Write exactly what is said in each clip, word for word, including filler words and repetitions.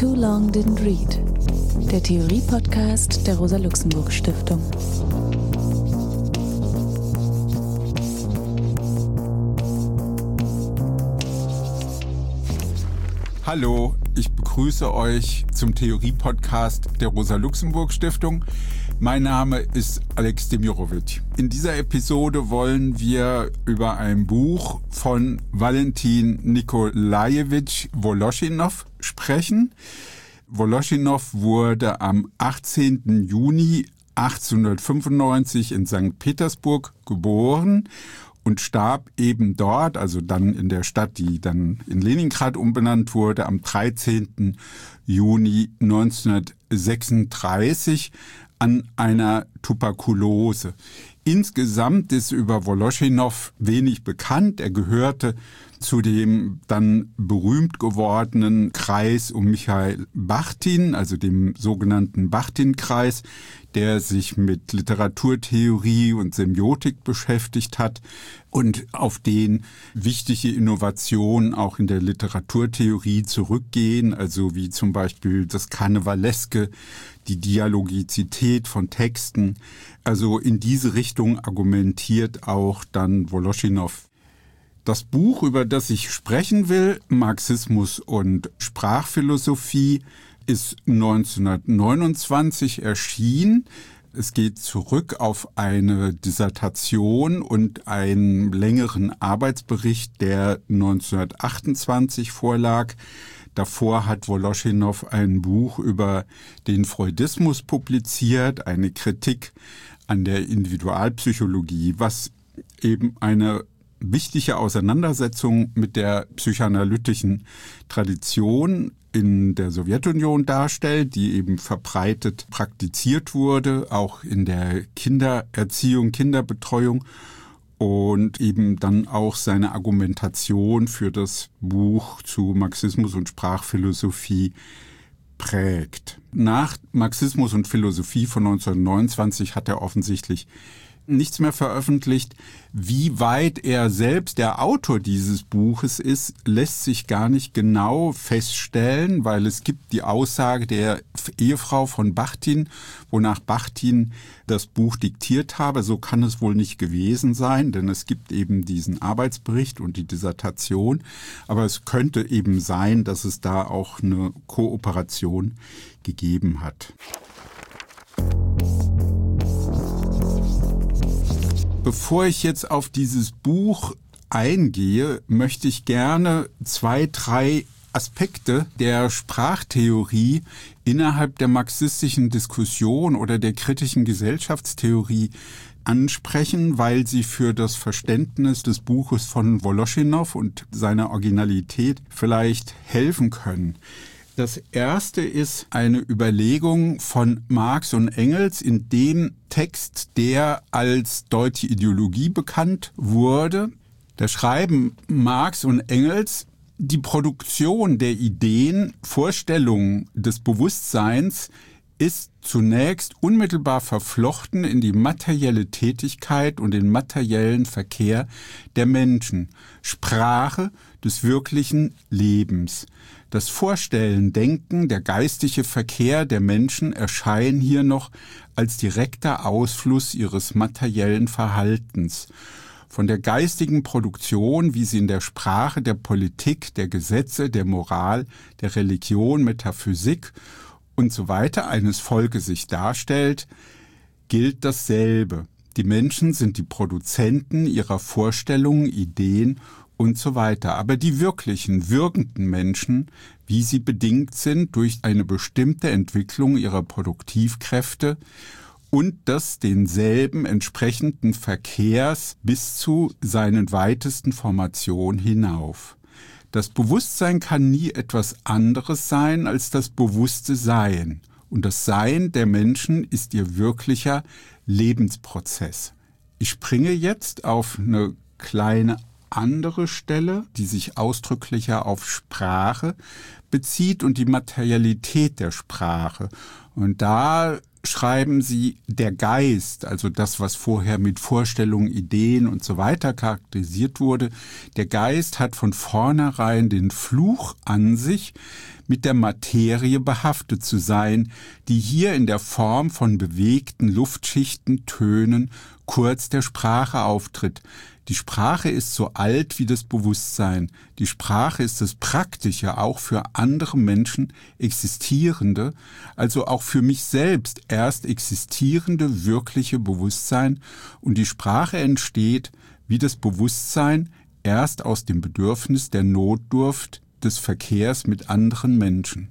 Too Long Didn't Read, der Theorie-Podcast der Rosa-Luxemburg-Stiftung. Hallo, ich begrüße euch zum Theorie-Podcast der Rosa-Luxemburg-Stiftung. Mein Name ist Alex Demirovic. In dieser Episode wollen wir über ein Buch von Valentin Nikolajewitsch Woloschinow sprechen. Woloschinow wurde am achtzehnten Juni achtzehnhundertfünfundneunzig in Sankt Petersburg geboren und starb eben dort, also dann in der Stadt, die dann in Leningrad umbenannt wurde, am dreizehnten Juni neunzehnhundertsechsunddreißig an einer Tuberkulose. Insgesamt ist über Woloschinow wenig bekannt. Er gehörte zu dem dann berühmt gewordenen Kreis um Michail Bachtin, also dem sogenannten Bachtin-Kreis, der sich mit Literaturtheorie und Semiotik beschäftigt hat und auf den wichtige Innovationen auch in der Literaturtheorie zurückgehen, also wie zum Beispiel das Karnevaleske, die Dialogizität von Texten. Also in diese Richtung argumentiert auch dann Woloschinow. Das Buch, über das ich sprechen will, Marxismus und Sprachphilosophie, ist neunzehnhundertneunundzwanzig erschienen. Es geht zurück auf eine Dissertation und einen längeren Arbeitsbericht, der neunzehnhundertachtundzwanzig vorlag. Davor hat Woloschinow ein Buch über den Freudismus publiziert, eine Kritik an der Individualpsychologie, was eben eine wichtige Auseinandersetzung mit der psychoanalytischen Tradition in der Sowjetunion darstellt, die eben verbreitet praktiziert wurde, auch in der Kindererziehung, Kinderbetreuung und eben dann auch seine Argumentation für das Buch zu Marxismus und Sprachphilosophie prägt. Nach Marxismus und Philosophie von neunzehnhundertneunundzwanzig hat er offensichtlich nichts mehr veröffentlicht. Wie weit er selbst der Autor dieses Buches ist, lässt sich gar nicht genau feststellen, weil es gibt die Aussage der Ehefrau von Bachtin, wonach Bachtin das Buch diktiert habe. So kann es wohl nicht gewesen sein, denn es gibt eben diesen Arbeitsbericht und die Dissertation. Aber es könnte eben sein, dass es da auch eine Kooperation gegeben hat. Bevor ich jetzt auf dieses Buch eingehe, möchte ich gerne zwei, drei Aspekte der Sprachtheorie innerhalb der marxistischen Diskussion oder der kritischen Gesellschaftstheorie ansprechen, weil sie für das Verständnis des Buches von Woloschinow und seiner Originalität vielleicht helfen können. Das erste ist eine Überlegung von Marx und Engels in dem Text, der als deutsche Ideologie bekannt wurde. Da schreiben Marx und Engels, die Produktion der Ideen, Vorstellungen des Bewusstseins ist zunächst unmittelbar verflochten in die materielle Tätigkeit und den materiellen Verkehr der Menschen, Sprache des wirklichen Lebens. Das Vorstellen, Denken, der geistige Verkehr der Menschen erscheinen hier noch als direkter Ausfluss ihres materiellen Verhaltens. Von der geistigen Produktion, wie sie in der Sprache, der Politik, der Gesetze, der Moral, der Religion, Metaphysik und so weiter eines Volkes sich darstellt, gilt dasselbe. Die Menschen sind die Produzenten ihrer Vorstellungen, Ideen und so weiter. Aber die wirklichen, wirkenden Menschen, wie sie bedingt sind durch eine bestimmte Entwicklung ihrer Produktivkräfte und des denselben entsprechenden Verkehrs bis zu seinen weitesten Formationen hinauf. Das Bewusstsein kann nie etwas anderes sein als das bewusste Sein. Und das Sein der Menschen ist ihr wirklicher Lebensprozess. Ich springe jetzt auf eine kleine andere Stelle, die sich ausdrücklicher auf Sprache bezieht und die Materialität der Sprache. Und da schreiben sie, der Geist, also das, was vorher mit Vorstellungen, Ideen und so weiter charakterisiert wurde, der Geist hat von vornherein den Fluch an sich, mit der Materie behaftet zu sein, die hier in der Form von bewegten Luftschichten, Tönen, kurz der Sprache auftritt. Die Sprache ist so alt wie das Bewusstsein. Die Sprache ist das Praktische, auch für andere Menschen existierende, also auch für mich selbst erst existierende, wirkliche Bewusstsein. Und die Sprache entsteht wie das Bewusstsein erst aus dem Bedürfnis der Notdurft des Verkehrs mit anderen Menschen.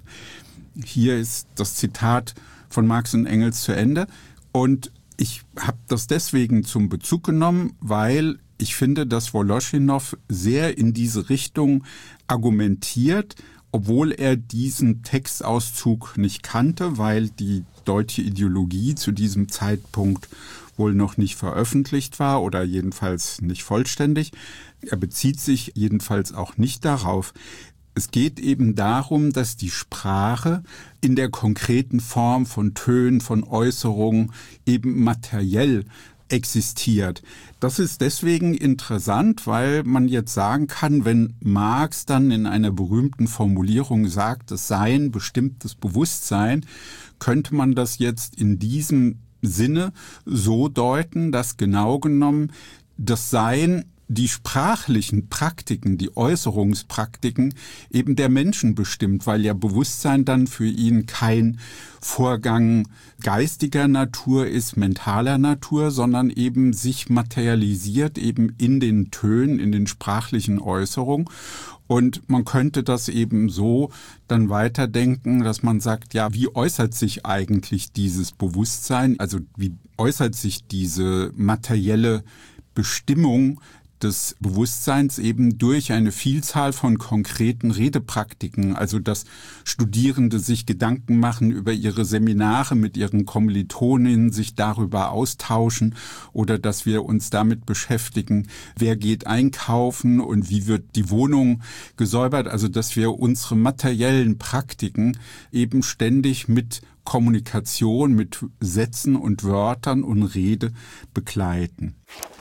Hier ist das Zitat von Marx und Engels zu Ende. Und ich habe das deswegen zum Bezug genommen, weil ich finde, dass Woloschinow sehr in diese Richtung argumentiert, obwohl er diesen Textauszug nicht kannte, weil die deutsche Ideologie zu diesem Zeitpunkt wohl noch nicht veröffentlicht war oder jedenfalls nicht vollständig. Er bezieht sich jedenfalls auch nicht darauf. Es geht eben darum, dass die Sprache in der konkreten Form von Tönen, von Äußerungen eben materiell existiert. Das ist deswegen interessant, weil man jetzt sagen kann, wenn Marx dann in einer berühmten Formulierung sagt, es sei ein bestimmtes Bewusstsein, könnte man das jetzt in diesem Sinne so deuten, dass genau genommen das Sein die sprachlichen Praktiken, die Äußerungspraktiken eben der Menschen bestimmt, weil ja Bewusstsein dann für ihn kein Vorgang geistiger Natur ist, mentaler Natur, sondern eben sich materialisiert eben in den Tönen, in den sprachlichen Äußerungen. Und man könnte das eben so dann weiterdenken, dass man sagt, ja, wie äußert sich eigentlich dieses Bewusstsein? Also wie äußert sich diese materielle Bestimmung des Bewusstseins eben durch eine Vielzahl von konkreten Redepraktiken, also dass Studierende sich Gedanken machen über ihre Seminare mit ihren Kommilitoninnen, sich darüber austauschen oder dass wir uns damit beschäftigen, wer geht einkaufen und wie wird die Wohnung gesäubert, also dass wir unsere materiellen Praktiken eben ständig mit Kommunikation, mit Sätzen und Wörtern und Rede begleiten.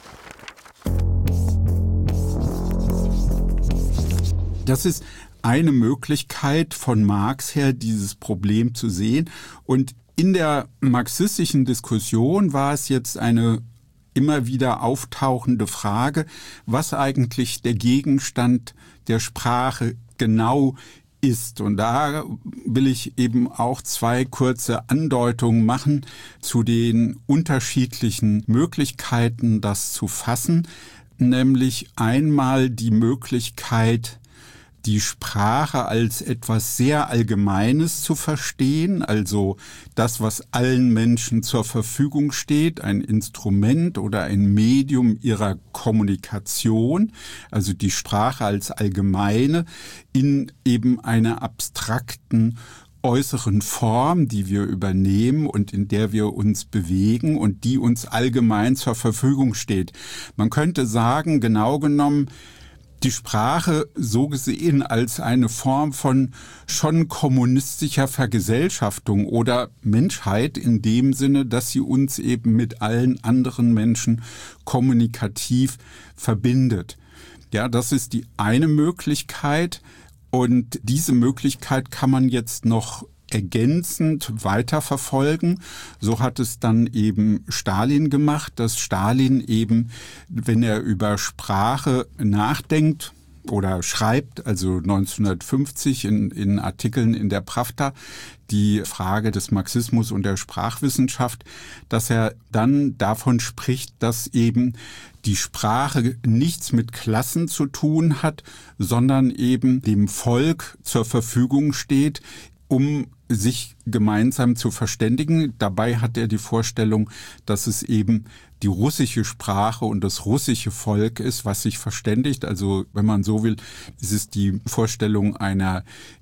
Das ist eine Möglichkeit von Marx her, dieses Problem zu sehen. Und in der marxistischen Diskussion war es jetzt eine immer wieder auftauchende Frage, was eigentlich der Gegenstand der Sprache genau ist. Und da will ich eben auch zwei kurze Andeutungen machen zu den unterschiedlichen Möglichkeiten, das zu fassen. Nämlich einmal die Möglichkeit, die Sprache als etwas sehr Allgemeines zu verstehen, also das, was allen Menschen zur Verfügung steht, ein Instrument oder ein Medium ihrer Kommunikation, also die Sprache als allgemeine in eben einer abstrakten äußeren Form, die wir übernehmen und in der wir uns bewegen und die uns allgemein zur Verfügung steht. Man könnte sagen, genau genommen, die Sprache so gesehen als eine Form von schon kommunistischer Vergesellschaftung oder Menschheit in dem Sinne, dass sie uns eben mit allen anderen Menschen kommunikativ verbindet. Ja, das ist die eine Möglichkeit und diese Möglichkeit kann man jetzt noch ergänzend weiterverfolgen. So hat es dann eben Stalin gemacht, dass Stalin eben, wenn er über Sprache nachdenkt oder schreibt, also neunzehnhundertfünfzig in, in Artikeln in der Pravda, die Frage des Marxismus und der Sprachwissenschaft, dass er dann davon spricht, dass eben die Sprache nichts mit Klassen zu tun hat, sondern eben dem Volk zur Verfügung steht, um sich gemeinsam zu verständigen. Dabei hat er die Vorstellung, dass es eben die russische Sprache und das russische Volk ist, was sich verständigt. Also wenn man so will, ist es die Vorstellung einer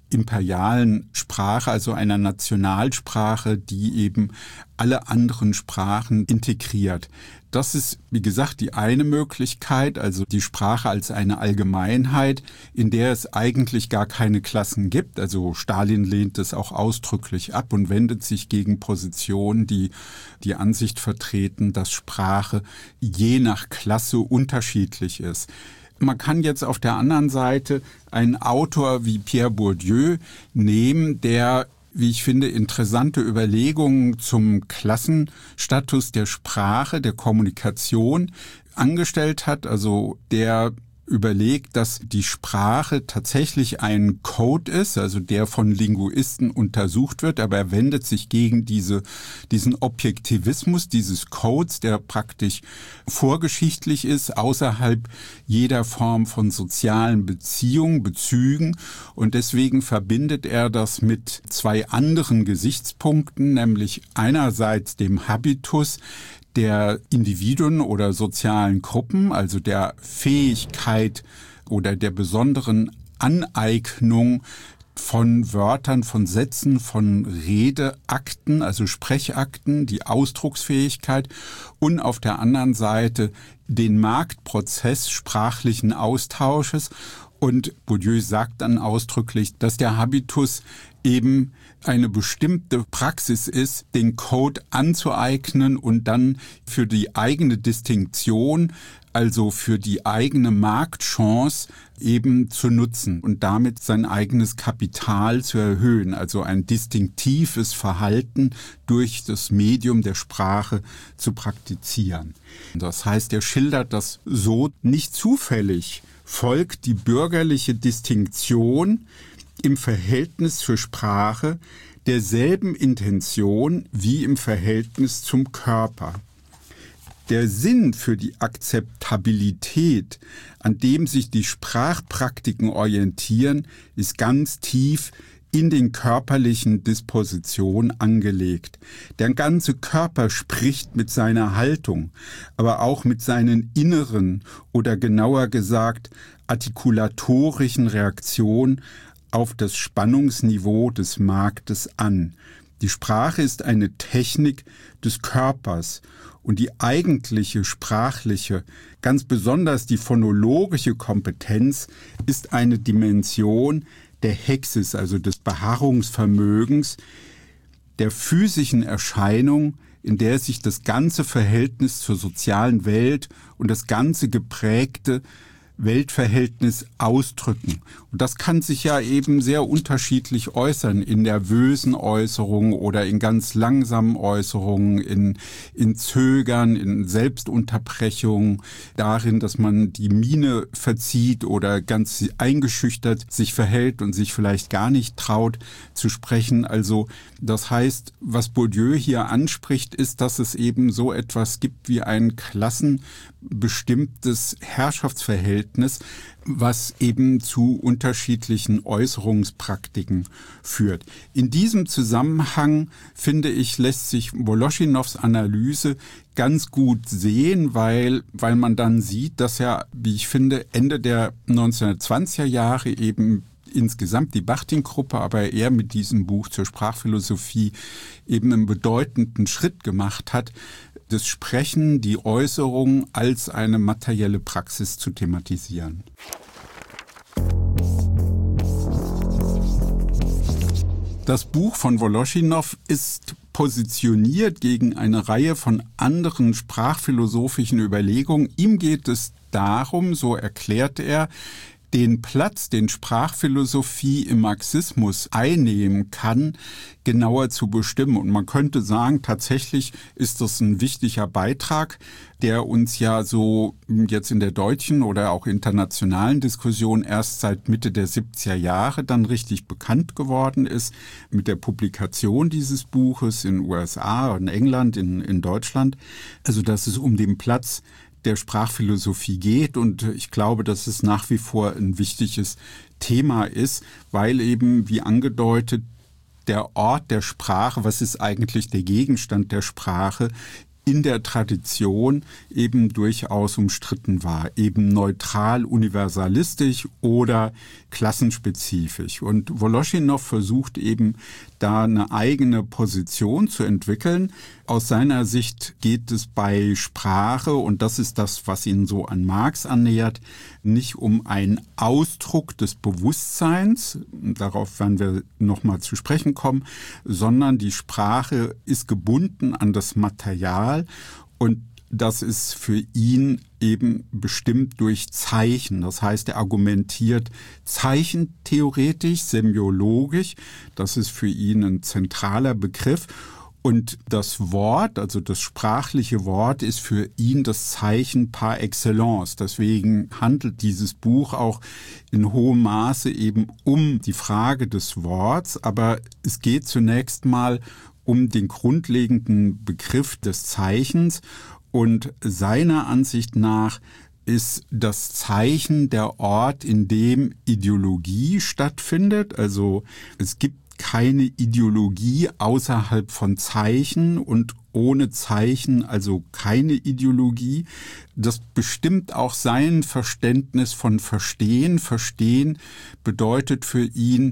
imperialen Sprache, also einer Nationalsprache, die eben alle anderen Sprachen integriert. Das ist, wie gesagt, die eine Möglichkeit, also die Sprache als eine Allgemeinheit, in der es eigentlich gar keine Klassen gibt. Also Stalin lehnt es auch ausdrücklich ab und wendet sich gegen Positionen, die die Ansicht vertreten, dass Sprache je nach Klasse unterschiedlich ist. Man kann jetzt auf der anderen Seite einen Autor wie Pierre Bourdieu nehmen, der, wie ich finde, interessante Überlegungen zum Klassenstatus der Sprache, der Kommunikation angestellt hat. Also der überlegt, dass die Sprache tatsächlich ein Code ist, also der von Linguisten untersucht wird, aber er wendet sich gegen diese, diesen Objektivismus dieses Codes, der praktisch vorgeschichtlich ist, außerhalb jeder Form von sozialen Beziehungen, Bezügen, und deswegen verbindet er das mit zwei anderen Gesichtspunkten, nämlich einerseits dem Habitus der Individuen oder sozialen Gruppen, also der Fähigkeit oder der besonderen Aneignung von Wörtern, von Sätzen, von Redeakten, also Sprechakten, die Ausdrucksfähigkeit, und auf der anderen Seite den Marktprozess sprachlichen Austausches. Und Bourdieu sagt dann ausdrücklich, dass der Habitus eben eine bestimmte Praxis ist, den Code anzueignen und dann für die eigene Distinktion, also für die eigene Marktchance eben zu nutzen und damit sein eigenes Kapital zu erhöhen, also ein distinktives Verhalten durch das Medium der Sprache zu praktizieren. Das heißt, er schildert das so: Nicht zufällig folgt die bürgerliche Distinktion im Verhältnis zur Sprache derselben Intention wie im Verhältnis zum Körper. Der Sinn für die Akzeptabilität, an dem sich die Sprachpraktiken orientieren, ist ganz tief in den körperlichen Dispositionen angelegt. Der ganze Körper spricht mit seiner Haltung, aber auch mit seinen inneren oder genauer gesagt artikulatorischen Reaktionen auf das Spannungsniveau des Marktes an. Die Sprache ist eine Technik des Körpers und die eigentliche sprachliche, ganz besonders die phonologische Kompetenz ist eine Dimension der Hexis, also des Beharrungsvermögens, der physischen Erscheinung, in der sich das ganze Verhältnis zur sozialen Welt und das ganze geprägte Weltverhältnis ausdrücken. Und das kann sich ja eben sehr unterschiedlich äußern, in nervösen Äußerungen oder in ganz langsamen Äußerungen, in, in Zögern, in Selbstunterbrechungen, darin, dass man die Miene verzieht oder ganz eingeschüchtert sich verhält und sich vielleicht gar nicht traut zu sprechen. Also das heißt, was Bourdieu hier anspricht, ist, dass es eben so etwas gibt wie ein klassenbestimmtes Herrschaftsverhältnis, was eben zu unterschiedlichen Äußerungspraktiken führt. In diesem Zusammenhang, finde ich, lässt sich Woloschinows Analyse ganz gut sehen, weil, weil man dann sieht, dass er, wie ich finde, Ende der neunzehnhundertzwanziger Jahre eben insgesamt die Bachtin-Gruppe, aber er mit diesem Buch zur Sprachphilosophie eben einen bedeutenden Schritt gemacht hat, das Sprechen, die Äußerung als eine materielle Praxis zu thematisieren. Das Buch von Woloschinow ist positioniert gegen eine Reihe von anderen sprachphilosophischen Überlegungen. Ihm geht es darum, so erklärt er, den Platz, den Sprachphilosophie im Marxismus einnehmen kann, genauer zu bestimmen. Und man könnte sagen, tatsächlich ist das ein wichtiger Beitrag, der uns ja so jetzt in der deutschen oder auch internationalen Diskussion erst seit Mitte der siebziger Jahre dann richtig bekannt geworden ist, mit der Publikation dieses Buches in den U S A, in England, in, in Deutschland. Also dass es um den Platz der Sprachphilosophie geht, und ich glaube, dass es nach wie vor ein wichtiges Thema ist, weil eben, wie angedeutet, der Ort der Sprache, was ist eigentlich der Gegenstand der Sprache, in der Tradition eben durchaus umstritten war, eben neutral, universalistisch oder klassenspezifisch. Und Woloschinow versucht eben da eine eigene Position zu entwickeln. Aus seiner Sicht geht es bei Sprache, und das ist das, was ihn so an Marx annähert, nicht um einen Ausdruck des Bewusstseins, darauf werden wir nochmal zu sprechen kommen, sondern die Sprache ist gebunden an das Material, und das ist für ihn eben bestimmt durch Zeichen. Das heißt, er argumentiert zeichentheoretisch, semiologisch. Das ist für ihn ein zentraler Begriff. Und das Wort, also das sprachliche Wort, ist für ihn das Zeichen par excellence. Deswegen handelt dieses Buch auch in hohem Maße eben um die Frage des Worts. Aber es geht zunächst mal um den grundlegenden Begriff des Zeichens. Und seiner Ansicht nach ist das Zeichen der Ort, in dem Ideologie stattfindet. Also es gibt keine Ideologie außerhalb von Zeichen und ohne Zeichen also keine Ideologie. Das bestimmt auch sein Verständnis von Verstehen. Verstehen bedeutet für ihn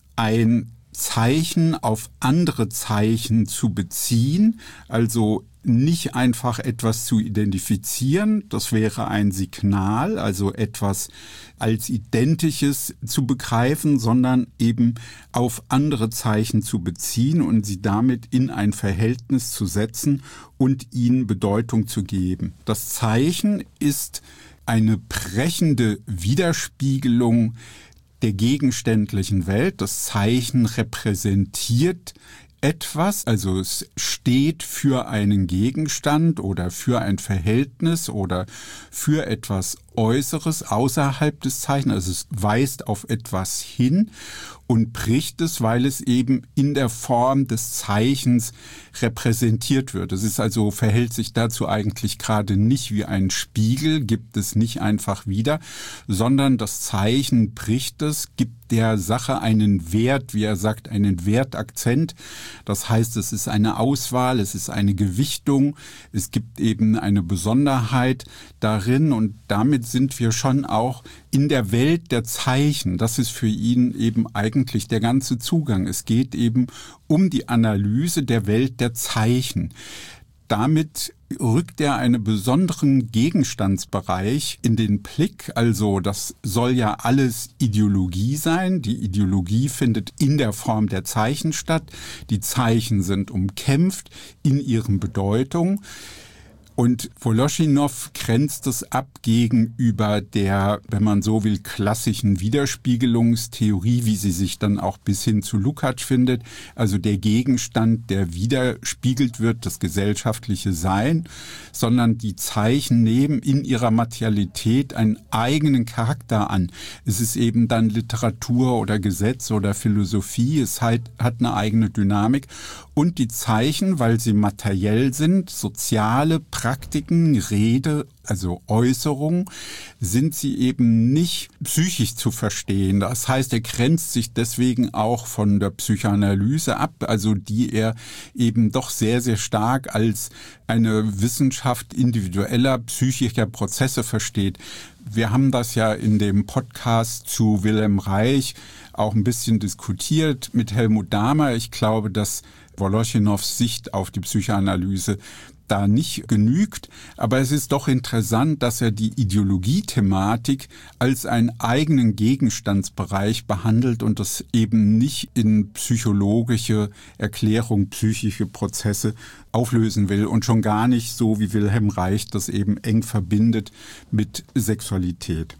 ein Zeichen auf andere Zeichen zu beziehen, also nicht einfach etwas zu identifizieren, das wäre ein Signal, also etwas als Identisches zu begreifen, sondern eben auf andere Zeichen zu beziehen und sie damit in ein Verhältnis zu setzen und ihnen Bedeutung zu geben. Das Zeichen ist eine brechende Widerspiegelung der gegenständlichen Welt. Das Zeichen repräsentiert etwas, also es steht für einen Gegenstand oder für ein Verhältnis oder für etwas Äußeres außerhalb des Zeichens. Also es weist auf etwas hin und bricht es, weil es eben in der Form des Zeichens repräsentiert wird. Es ist also, verhält sich dazu eigentlich gerade nicht wie ein Spiegel, gibt es nicht einfach wieder, sondern das Zeichen bricht es, gibt der Sache einen Wert, wie er sagt, einen Wertakzent. Das heißt, es ist eine Auswahl, es ist eine Gewichtung, es gibt eben eine Besonderheit darin, und damit sind wir schon auch in der Welt der Zeichen. Das ist für ihn eben eigentlich der ganze Zugang. Es geht eben um die Analyse der Welt der Zeichen. Damit rückt er einen besonderen Gegenstandsbereich in den Blick. Also das soll ja alles Ideologie sein. Die Ideologie findet in der Form der Zeichen statt. Die Zeichen sind umkämpft in ihren Bedeutungen. Und Woloschinow grenzt es ab gegenüber der, wenn man so will, klassischen Widerspiegelungstheorie, wie sie sich dann auch bis hin zu Lukács findet, also der Gegenstand, der widerspiegelt wird, das gesellschaftliche Sein, sondern die Zeichen nehmen in ihrer Materialität einen eigenen Charakter an. Es ist eben dann Literatur oder Gesetz oder Philosophie, es hat, hat eine eigene Dynamik. Und die Zeichen, weil sie materiell sind, soziale Praktiken, Rede, also Äußerung, sind sie eben nicht psychisch zu verstehen. Das heißt, er grenzt sich deswegen auch von der Psychoanalyse ab, also die er eben doch sehr, sehr stark als eine Wissenschaft individueller psychischer Prozesse versteht. Wir haben das ja in dem Podcast zu Wilhelm Reich auch ein bisschen diskutiert mit Helmut Dahmer. Ich glaube, dass Woloschinows Sicht auf die Psychoanalyse da nicht genügt, aber es ist doch interessant, dass er die Ideologiethematik als einen eigenen Gegenstandsbereich behandelt und das eben nicht in psychologische Erklärung, psychische Prozesse auflösen will und schon gar nicht so wie Wilhelm Reich das eben eng verbindet mit Sexualität.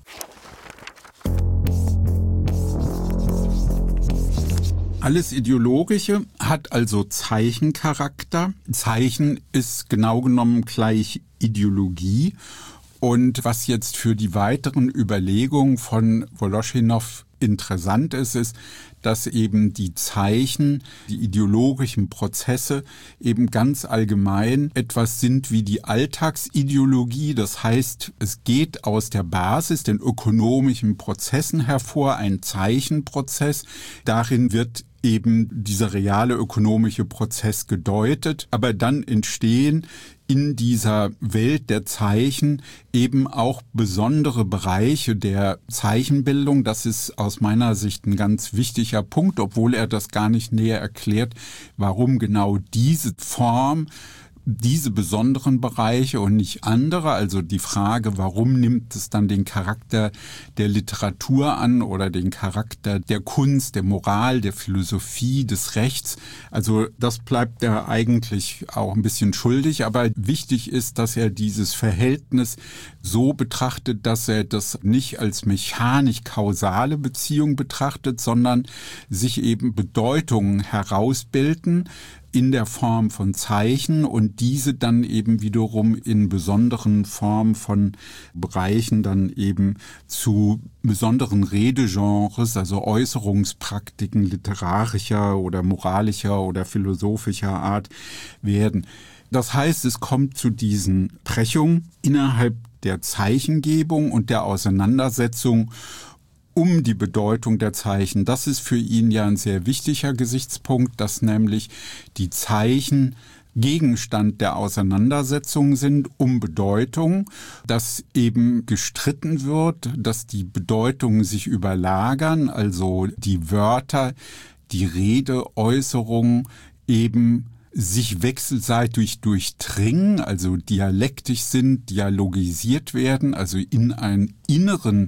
Alles Ideologische hat also Zeichencharakter. Zeichen ist genau genommen gleich Ideologie. Und was jetzt für die weiteren Überlegungen von Woloschinow interessant ist, ist, dass eben die Zeichen, die ideologischen Prozesse eben ganz allgemein etwas sind wie die Alltagsideologie. Das heißt, es geht aus der Basis, den ökonomischen Prozessen hervor, ein Zeichenprozess. Darin wird eben dieser reale ökonomische Prozess gedeutet, aber dann entstehen in dieser Welt der Zeichen eben auch besondere Bereiche der Zeichenbildung. Das ist aus meiner Sicht ein ganz wichtiger Punkt, obwohl er das gar nicht näher erklärt, warum genau diese Form, diese besonderen Bereiche und nicht andere. Also die Frage, warum nimmt es dann den Charakter der Literatur an oder den Charakter der Kunst, der Moral, der Philosophie, des Rechts. Also das bleibt er eigentlich auch ein bisschen schuldig. Aber wichtig ist, dass er dieses Verhältnis so betrachtet, dass er das nicht als mechanisch-kausale Beziehung betrachtet, sondern sich eben Bedeutungen herausbilden in der Form von Zeichen und diese dann eben wiederum in besonderen Formen von Bereichen dann eben zu besonderen Redegenres, also Äußerungspraktiken literarischer oder moralischer oder philosophischer Art werden. Das heißt, es kommt zu diesen Brechungen innerhalb der Zeichengebung und der Auseinandersetzung um die Bedeutung der Zeichen. Das ist für ihn ja ein sehr wichtiger Gesichtspunkt, dass nämlich die Zeichen Gegenstand der Auseinandersetzung sind um Bedeutung, dass eben gestritten wird, dass die Bedeutungen sich überlagern, also die Wörter, die Redeäußerungen eben sich wechselseitig durchdringen, also dialektisch sind, dialogisiert werden, also in einen inneren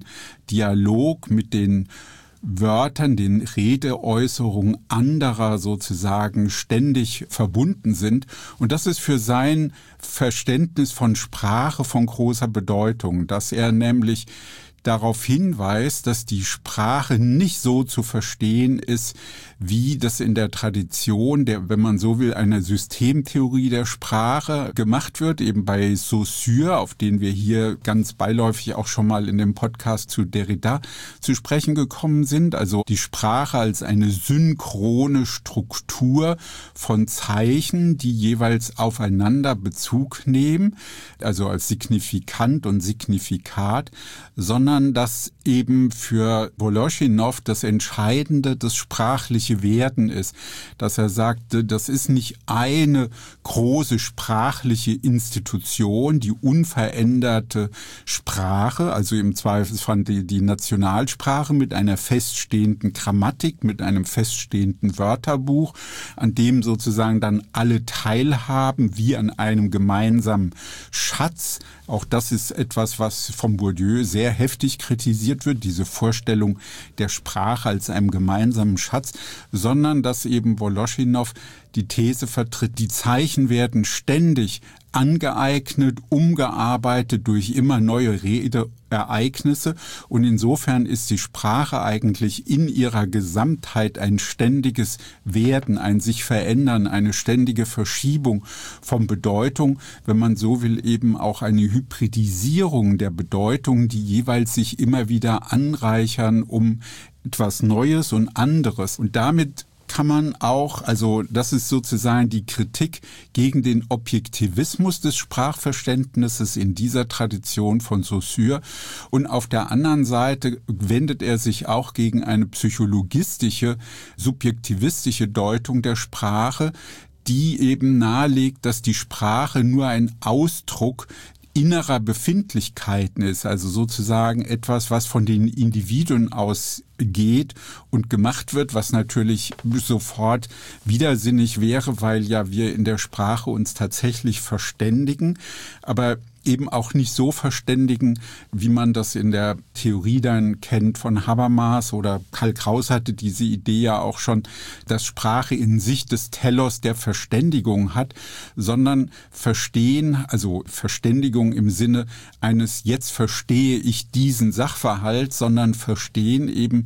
Dialog mit den Wörtern, den Redeäußerungen anderer sozusagen ständig verbunden sind. Und das ist für sein Verständnis von Sprache von großer Bedeutung, dass er nämlich darauf hinweist, dass die Sprache nicht so zu verstehen ist, wie das in der Tradition, der, wenn man so will, einer Systemtheorie der Sprache gemacht wird, eben bei Saussure, auf den wir hier ganz beiläufig auch schon mal in dem Podcast zu Derrida zu sprechen gekommen sind. Also die Sprache als eine synchrone Struktur von Zeichen, die jeweils aufeinander Bezug nehmen, also als Signifikant und Signifikat, sondern dass eben für Woloschinow das Entscheidende das sprachliche Werden ist, dass er sagte, das ist nicht eine große sprachliche Institution, die unveränderte Sprache, also im Zweifelsfall die, die Nationalsprache mit einer feststehenden Grammatik, mit einem feststehenden Wörterbuch, an dem sozusagen dann alle teilhaben, wie an einem gemeinsamen Schatz. Auch das ist etwas, was vom Bourdieu sehr heftig kritisiert wird, diese Vorstellung der Sprache als einem gemeinsamen Schatz, sondern dass eben Woloschinow die These vertritt, die Zeichen werden ständig angeeignet, umgearbeitet durch immer neue Redeereignisse und insofern ist die Sprache eigentlich in ihrer Gesamtheit ein ständiges Werden, ein sich verändern, eine ständige Verschiebung von Bedeutung, wenn man so will, eben auch eine Hybridisierung der Bedeutung, die jeweils sich immer wieder anreichern um etwas Neues und anderes und damit kann man auch, also das ist sozusagen die Kritik gegen den Objektivismus des Sprachverständnisses in dieser Tradition von Saussure. Und auf der anderen Seite wendet er sich auch gegen eine psychologistische, subjektivistische Deutung der Sprache, die eben nahelegt, dass die Sprache nur ein Ausdruck innerer Befindlichkeiten ist, also sozusagen etwas, was von den Individuen ausgeht und gemacht wird, was natürlich sofort widersinnig wäre, weil ja wir in der Sprache uns tatsächlich verständigen, aber eben auch nicht so verständigen, wie man das in der Theorie dann kennt von Habermas oder Karl Kraus hatte diese Idee ja auch schon, dass Sprache in sich des Telos der Verständigung hat, sondern Verstehen, also Verständigung im Sinne eines jetzt verstehe ich diesen Sachverhalt, sondern Verstehen eben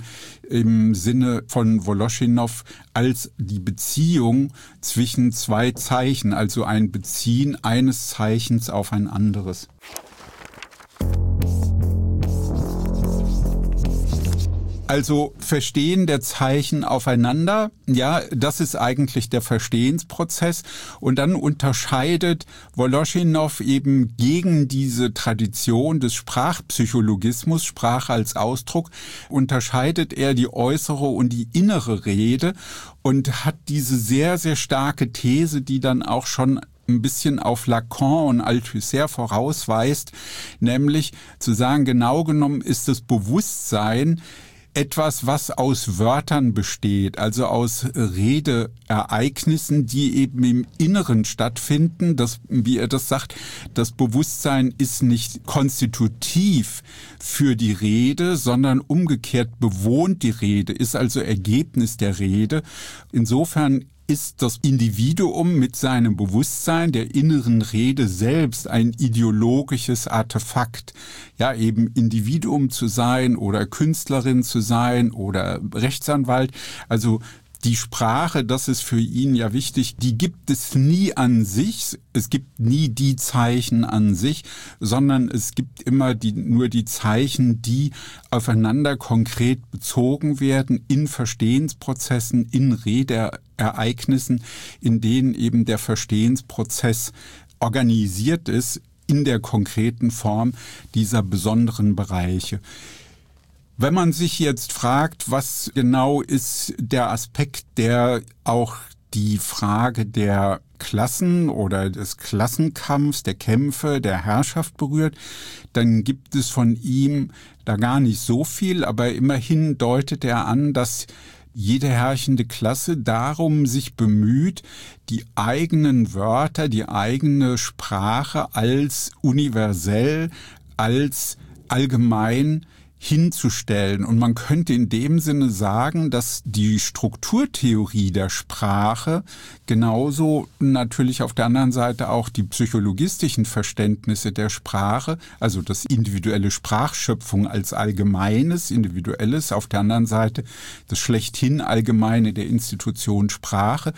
im Sinne von Woloschinow als die Beziehung zwischen zwei Zeichen, also ein Beziehen eines Zeichens auf ein anderes. Also Verstehen der Zeichen aufeinander, ja, das ist eigentlich der Verstehensprozess. Und dann unterscheidet Woloschinow eben gegen diese Tradition des Sprachpsychologismus, Sprache als Ausdruck, unterscheidet er die äußere und die innere Rede und hat diese sehr, sehr starke These, die dann auch schon ein bisschen auf Lacan und Althusser vorausweist, nämlich zu sagen, genau genommen ist das Bewusstsein etwas, was aus Wörtern besteht, also aus Redeereignissen, die eben im Inneren stattfinden. Das, wie er das sagt, das Bewusstsein ist nicht konstitutiv für die Rede, sondern umgekehrt bewohnt die Rede, ist also Ergebnis der Rede. Insofern ist das Individuum mit seinem Bewusstsein der inneren Rede selbst ein ideologisches Artefakt. Ja, eben Individuum zu sein oder Künstlerin zu sein oder Rechtsanwalt. Also die Sprache, das ist für ihn ja wichtig, die gibt es nie an sich. Es gibt nie die Zeichen an sich, sondern es gibt immer die, nur die Zeichen, die aufeinander konkret bezogen werden in Verstehensprozessen, in Redeereignissen, in denen eben der Verstehensprozess organisiert ist in der konkreten Form dieser besonderen Bereiche. Wenn man sich jetzt fragt, was genau ist der Aspekt, der auch die Frage der Klassen oder des Klassenkampfs, der Kämpfe, der Herrschaft berührt, dann gibt es von ihm da gar nicht so viel, aber immerhin deutet er an, dass jede herrschende Klasse darum sich bemüht, die eigenen Wörter, die eigene Sprache als universell, als allgemein hinzustellen. Und man könnte in dem Sinne sagen, dass die Strukturtheorie der Sprache genauso natürlich auf der anderen Seite auch die psychologistischen Verständnisse der Sprache, also das individuelle Sprachschöpfung als allgemeines, individuelles, auf der anderen Seite das schlechthin Allgemeine der Institution Sprache,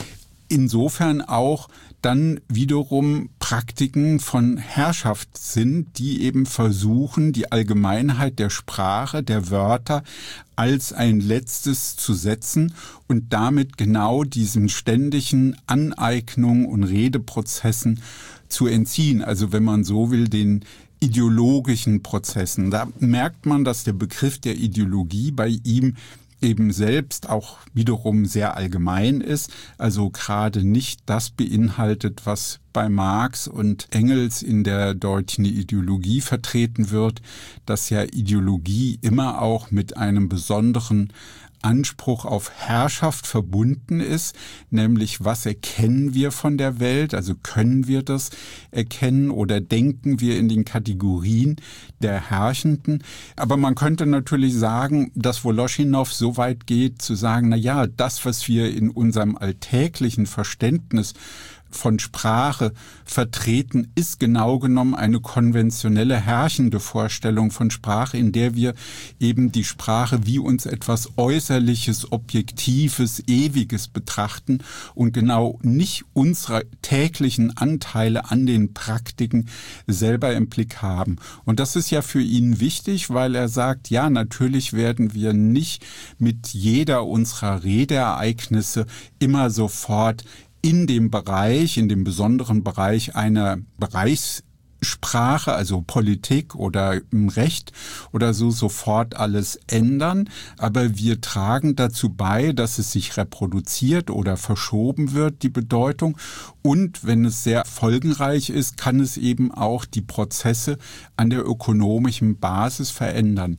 insofern auch dann wiederum Praktiken von Herrschaft sind, die eben versuchen, die Allgemeinheit der Sprache, der Wörter als ein Letztes zu setzen und damit genau diesen ständigen Aneignungen und Redeprozessen zu entziehen. Also wenn man so will, den ideologischen Prozessen. Da merkt man, dass der Begriff der Ideologie bei ihm eben selbst auch wiederum sehr allgemein ist, also gerade nicht das beinhaltet, was bei Marx und Engels in der deutschen Ideologie vertreten wird, dass ja Ideologie immer auch mit einem besonderen Anspruch auf Herrschaft verbunden ist, nämlich was erkennen wir von der Welt, also können wir das erkennen oder denken wir in den Kategorien der Herrschenden. Aber man könnte natürlich sagen, dass Woloschinow so weit geht, zu sagen, na ja, das, was wir in unserem alltäglichen Verständnis von Sprache vertreten, ist genau genommen eine konventionelle herrschende Vorstellung von Sprache, in der wir eben die Sprache wie uns etwas Äußerliches, Objektives, Ewiges betrachten und genau nicht unsere täglichen Anteile an den Praktiken selber im Blick haben. Und das ist ja für ihn wichtig, weil er sagt, ja, natürlich werden wir nicht mit jeder unserer Redeereignisse immer sofort in dem Bereich, in dem besonderen Bereich einer Bereichssprache, also Politik oder Recht oder so, sofort alles ändern. Aber wir tragen dazu bei, dass es sich reproduziert oder verschoben wird, die Bedeutung. Und wenn es sehr folgenreich ist, kann es eben auch die Prozesse an der ökonomischen Basis verändern.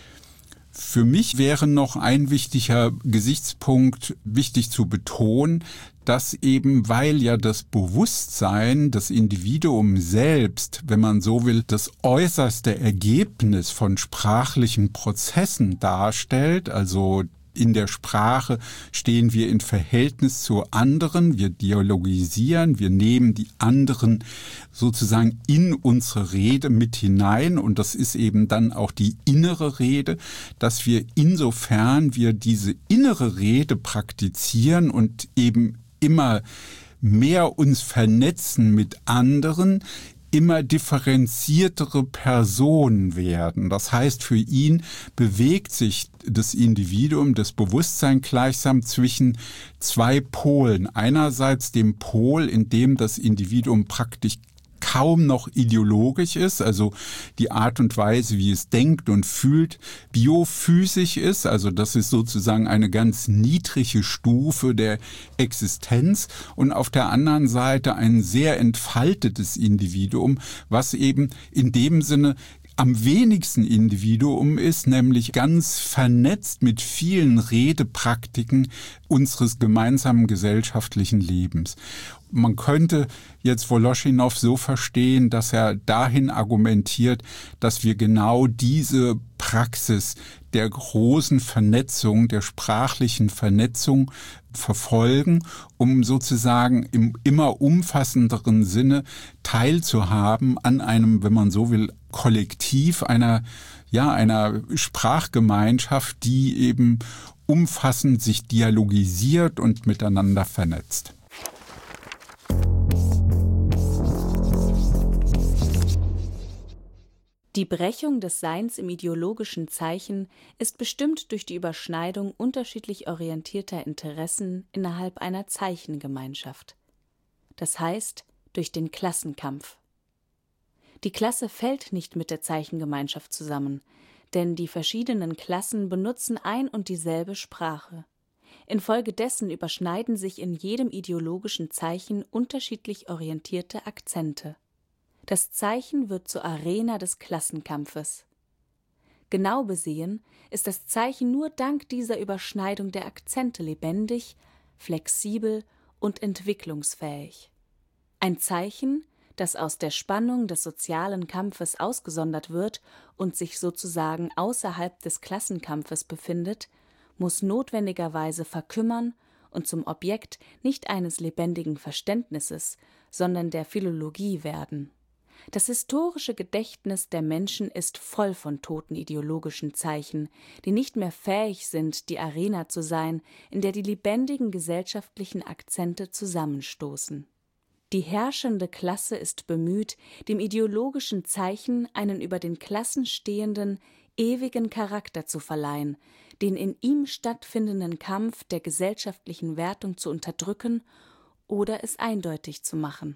Für mich wäre noch ein wichtiger Gesichtspunkt wichtig zu betonen, dass eben, weil ja das Bewusstsein, das Individuum selbst, wenn man so will, das äußerste Ergebnis von sprachlichen Prozessen darstellt, also in der Sprache stehen wir in Verhältnis zu anderen, wir dialogisieren, wir nehmen die anderen sozusagen in unsere Rede mit hinein und das ist eben dann auch die innere Rede, dass wir insofern wir diese innere Rede praktizieren und eben immer mehr uns vernetzen mit anderen, immer differenziertere Personen werden. Das heißt, für ihn bewegt sich das Individuum, das Bewusstsein gleichsam zwischen zwei Polen. Einerseits dem Pol, in dem das Individuum praktisch kaum noch ideologisch ist, also die Art und Weise, wie es denkt und fühlt, biophysisch ist, also das ist sozusagen eine ganz niedrige Stufe der Existenz, und auf der anderen Seite ein sehr entfaltetes Individuum, was eben in dem Sinne am wenigsten Individuum ist, nämlich ganz vernetzt mit vielen Redepraktiken unseres gemeinsamen gesellschaftlichen Lebens. Man könnte jetzt Woloschinow so verstehen, dass er dahin argumentiert, dass wir genau diese Praxis der großen Vernetzung, der sprachlichen Vernetzung verfolgen, um sozusagen im immer umfassenderen Sinne teilzuhaben an einem, wenn man so will, Kollektiv, einer, ja, einer Sprachgemeinschaft, die eben umfassend sich dialogisiert und miteinander vernetzt. Die Brechung des Seins im ideologischen Zeichen ist bestimmt durch die Überschneidung unterschiedlich orientierter Interessen innerhalb einer Zeichengemeinschaft. Das heißt, durch den Klassenkampf. Die Klasse fällt nicht mit der Zeichengemeinschaft zusammen, denn die verschiedenen Klassen benutzen ein und dieselbe Sprache. Infolgedessen überschneiden sich in jedem ideologischen Zeichen unterschiedlich orientierte Akzente. Das Zeichen wird zur Arena des Klassenkampfes. Genau besehen ist das Zeichen nur dank dieser Überschneidung der Akzente lebendig, flexibel und entwicklungsfähig. Ein Zeichen, das aus der Spannung des sozialen Kampfes ausgesondert wird und sich sozusagen außerhalb des Klassenkampfes befindet, muss notwendigerweise verkümmern und zum Objekt nicht eines lebendigen Verständnisses, sondern der Philologie werden. Das historische Gedächtnis der Menschen ist voll von toten ideologischen Zeichen, die nicht mehr fähig sind, die Arena zu sein, in der die lebendigen gesellschaftlichen Akzente zusammenstoßen. Die herrschende Klasse ist bemüht, dem ideologischen Zeichen einen über den Klassen stehenden, ewigen Charakter zu verleihen, den in ihm stattfindenden Kampf der gesellschaftlichen Wertung zu unterdrücken oder es eindeutig zu machen.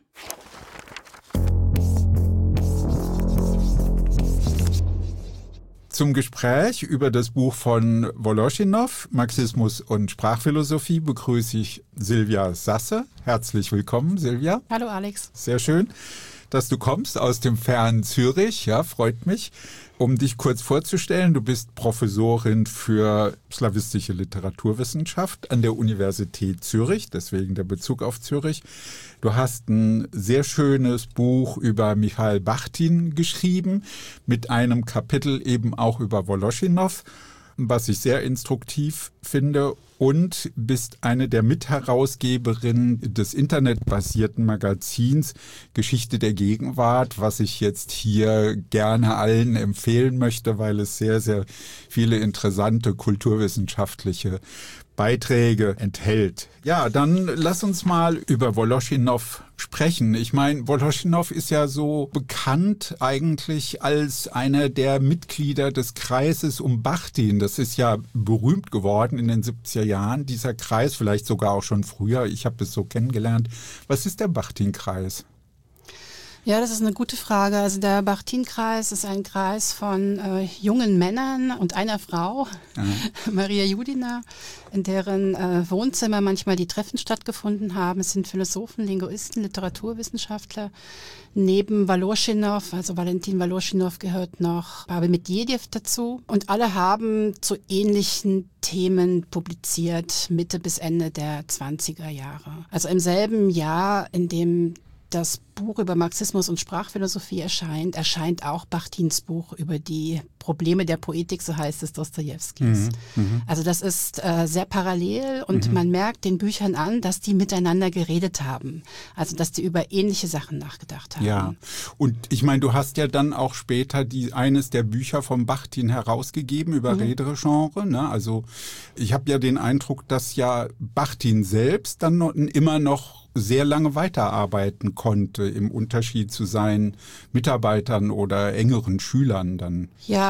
Zum Gespräch über das Buch von Woloschinow, Marxismus und Sprachphilosophie, begrüße ich Silvia Sasse. Herzlich willkommen, Silvia. Hallo, Alex. Sehr schön, dass du kommst aus dem fernen Zürich. Ja, freut mich. Um dich kurz vorzustellen, du bist Professorin für slawistische Literaturwissenschaft an der Universität Zürich, deswegen der Bezug auf Zürich. Du hast ein sehr schönes Buch über Michail Bachtin geschrieben, mit einem Kapitel eben auch über Woloschinow, was ich sehr instruktiv finde, und bist eine der Mitherausgeberinnen des internetbasierten Magazins Geschichte der Gegenwart, was ich jetzt hier gerne allen empfehlen möchte, weil es sehr, sehr viele interessante kulturwissenschaftliche Beiträge enthält. Ja, dann lass uns mal über Woloschinow sprechen. Ich meine, Woloschinow ist ja so bekannt eigentlich als einer der Mitglieder des Kreises um Bachtin. Das ist ja berühmt geworden in den siebziger Jahren, dieser Kreis, vielleicht sogar auch schon früher. Ich habe es so kennengelernt. Was ist der Bachtin-Kreis? Ja, das ist eine gute Frage. Also der Bachtin-Kreis ist ein Kreis von äh, jungen Männern und einer Frau, ja. Maria Judina, in deren äh, Wohnzimmer manchmal die Treffen stattgefunden haben. Es sind Philosophen, Linguisten, Literaturwissenschaftler. Neben Woloschinow, also Valentin Woloschinow, gehört noch Pavel Medvedev dazu. Und alle haben zu ähnlichen Themen publiziert, Mitte bis Ende der zwanziger Jahre. Also im selben Jahr, in dem das Buch über Marxismus und Sprachphilosophie erscheint, erscheint auch Bachtins Buch über die Probleme der Poetik, so heißt es, Dostojewskis. Mhm, also das ist äh, sehr parallel und mhm. man merkt den Büchern an, dass die miteinander geredet haben. Also dass die über ähnliche Sachen nachgedacht haben. Ja, und ich meine, du hast ja dann auch später die eines der Bücher von Bachtin herausgegeben über mhm. Rederegenre. Ne? Also ich habe ja den Eindruck, dass ja Bachtin selbst dann noch, immer noch sehr lange weiterarbeiten konnte, im Unterschied zu seinen Mitarbeitern oder engeren Schülern dann. Ja,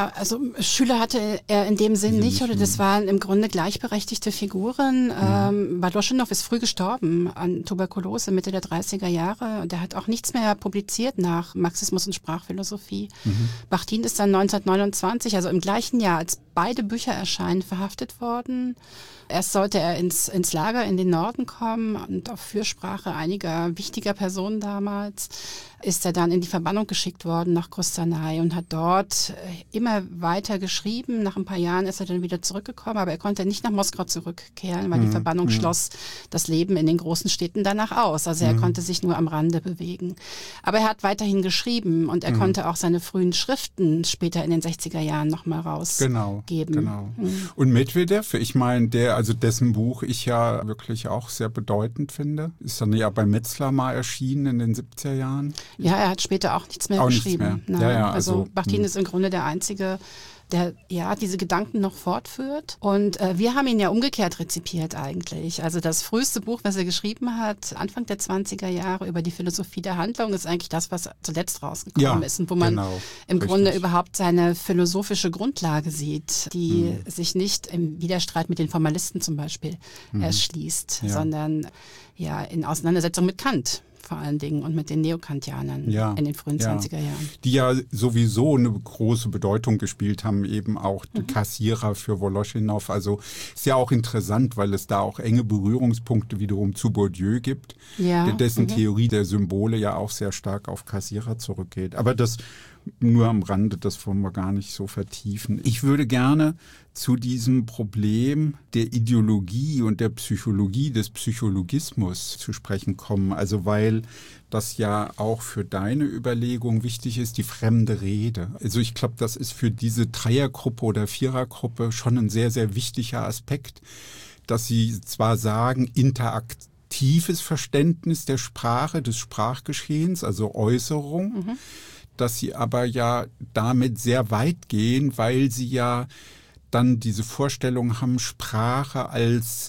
Ja, also Schüler hatte er in dem Sinn nicht, oder das waren im Grunde gleichberechtigte Figuren. Mhm. Ähm, Woloschinow ist früh gestorben an Tuberkulose, Mitte der dreißiger Jahre. Und er hat auch nichts mehr publiziert nach Marxismus und Sprachphilosophie. Mhm. Bachtin ist dann neunzehnhundertneunundzwanzig, also im gleichen Jahr, als beide Bücher erscheinen, verhaftet worden. Erst sollte er ins, ins Lager in den Norden kommen und auf Fürsprache einiger wichtiger Personen damals ist er dann in die Verbannung geschickt worden nach Kostanai und hat dort immer weiter geschrieben. Nach ein paar Jahren ist er dann wieder zurückgekommen, aber er konnte nicht nach Moskau zurückkehren, weil mhm. die Verbannung mhm. schloss das Leben in den großen Städten danach aus. Also er mhm. konnte sich nur am Rande bewegen. Aber er hat weiterhin geschrieben und er mhm. konnte auch seine frühen Schriften später in den sechziger Jahren nochmal rausgeben. Genau, genau. Mhm. Und Medvedev, ich meine, der, also dessen Buch ich ja wirklich auch sehr bedeutend finde, ist dann ja bei Metzler mal erschienen in den siebziger Jahren. Ja, er hat später auch nichts mehr auch geschrieben. Nichts mehr. Ja, ja, also, also Bachtin mh. ist im Grunde der Einzige, der ja diese Gedanken noch fortführt. Und äh, wir haben ihn ja umgekehrt rezipiert eigentlich. Also das früheste Buch, was er geschrieben hat, Anfang der zwanziger Jahre über die Philosophie der Handlung, ist eigentlich das, was zuletzt rausgekommen ja, ist und wo man genau, im richtig. Grunde überhaupt seine philosophische Grundlage sieht, die mhm. sich nicht im Widerstreit mit den Formalisten zum Beispiel mhm. erschließt, ja. sondern ja in Auseinandersetzung mit Kant vor allen Dingen und mit den Neokantianern ja, in den frühen ja. zwanziger Jahren. Die ja sowieso eine große Bedeutung gespielt haben, eben auch die mhm. Kassierer für Woloschinow. Also ist ja auch interessant, weil es da auch enge Berührungspunkte wiederum zu Bourdieu gibt, ja. dessen mhm. Theorie der Symbole ja auch sehr stark auf Kassierer zurückgeht. Aber das nur am Rande, das wollen wir gar nicht so vertiefen. Ich würde gerne zu diesem Problem der Ideologie und der Psychologie des Psychologismus zu sprechen kommen. Also weil das ja auch für deine Überlegung wichtig ist, die fremde Rede. Also ich glaube, das ist für diese Dreiergruppe oder Vierergruppe schon ein sehr, sehr wichtiger Aspekt, dass sie zwar sagen, interaktives Verständnis der Sprache, des Sprachgeschehens, also Äußerung, mhm. dass sie aber ja damit sehr weit gehen, weil sie ja dann diese Vorstellung haben, Sprache als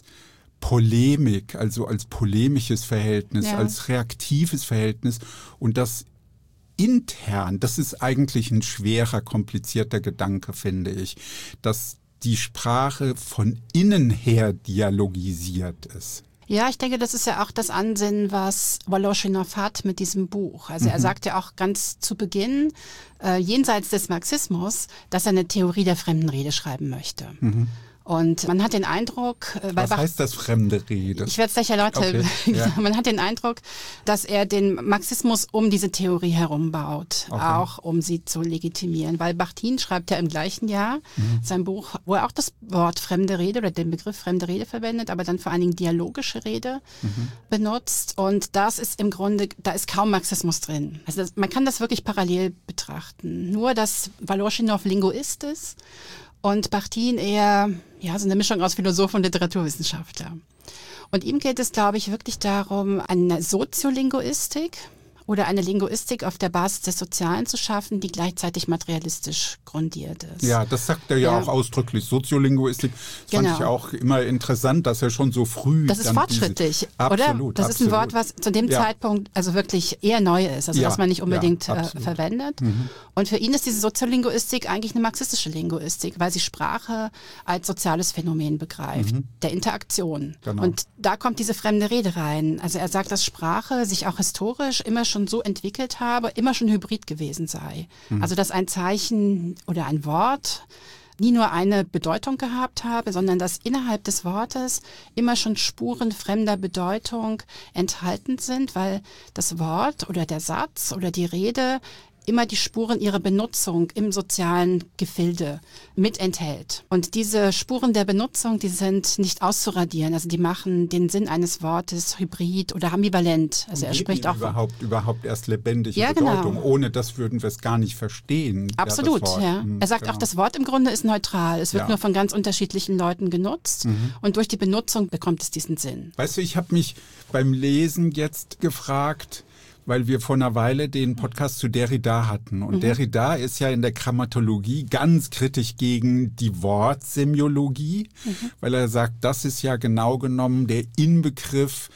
Polemik, also als polemisches Verhältnis, ja. als reaktives Verhältnis und das intern, das ist eigentlich ein schwerer, komplizierter Gedanke, finde ich, dass die Sprache von innen her dialogisiert ist. Ja, ich denke, das ist ja auch das Ansinnen, was Woloschinow hat mit diesem Buch. Also mhm. er sagt ja auch ganz zu Beginn, äh, jenseits des Marxismus, dass er eine Theorie der fremden Rede schreiben möchte. Mhm. Und man hat den Eindruck... Äh, Was Bach- heißt das fremde Rede? Ich werde es gleich erläutern. Okay, ja. Man hat den Eindruck, dass er den Marxismus um diese Theorie herum baut, okay. auch um sie zu legitimieren. Weil Bachtin schreibt ja im gleichen Jahr mhm. sein Buch, wo er auch das Wort fremde Rede oder den Begriff fremde Rede verwendet, aber dann vor allen Dingen dialogische Rede mhm. benutzt. Und das ist im Grunde, da ist kaum Marxismus drin. Also das, man kann das wirklich parallel betrachten. Nur, dass Woloschinow Linguist ist und Bachtin eher, ja, so eine Mischung aus Philosoph und Literaturwissenschaftler. Und ihm geht es, glaube ich, wirklich darum, eine Soziolinguistik oder eine Linguistik auf der Basis des Sozialen zu schaffen, die gleichzeitig materialistisch grundiert ist. Ja, das sagt er ja, ja. auch ausdrücklich. Soziolinguistik genau. fand ich auch immer interessant, dass er schon so früh... Das ist fortschrittlich, diese, oder? Absolut, das absolut. ist ein Wort, was zu dem ja. Zeitpunkt also wirklich eher neu ist, also ja, was man nicht unbedingt ja, äh, verwendet. Mhm. Und für ihn ist diese Soziolinguistik eigentlich eine marxistische Linguistik, weil sie Sprache als soziales Phänomen begreift, mhm. der Interaktion. Genau. Und da kommt diese fremde Rede rein. Also er sagt, dass Sprache sich auch historisch immer schon schon so entwickelt habe, immer schon hybrid gewesen sei. Mhm. Also dass ein Zeichen oder ein Wort nie nur eine Bedeutung gehabt habe, sondern dass innerhalb des Wortes immer schon Spuren fremder Bedeutung enthalten sind, weil das Wort oder der Satz oder die Rede immer die Spuren ihrer Benutzung im sozialen Gefilde mit enthält. Und diese Spuren der Benutzung, die sind nicht auszuradieren. Also die machen den Sinn eines Wortes hybrid oder ambivalent. Also er spricht auch überhaupt überhaupt erst lebendige ja, Bedeutung. Genau. Ohne das würden wir es gar nicht verstehen. Absolut, ja. Das Wort. ja. Mhm, er sagt genau. auch, das Wort im Grunde ist neutral. Es wird ja. nur von ganz unterschiedlichen Leuten genutzt. Mhm. Und durch die Benutzung bekommt es diesen Sinn. Weißt du, ich habe mich beim Lesen jetzt gefragt, weil wir vor einer Weile den Podcast zu Derrida hatten. Und mhm. Derrida ist ja in der Grammatologie ganz kritisch gegen die Wortsemiologie, mhm. weil er sagt, das ist ja genau genommen der Inbegriff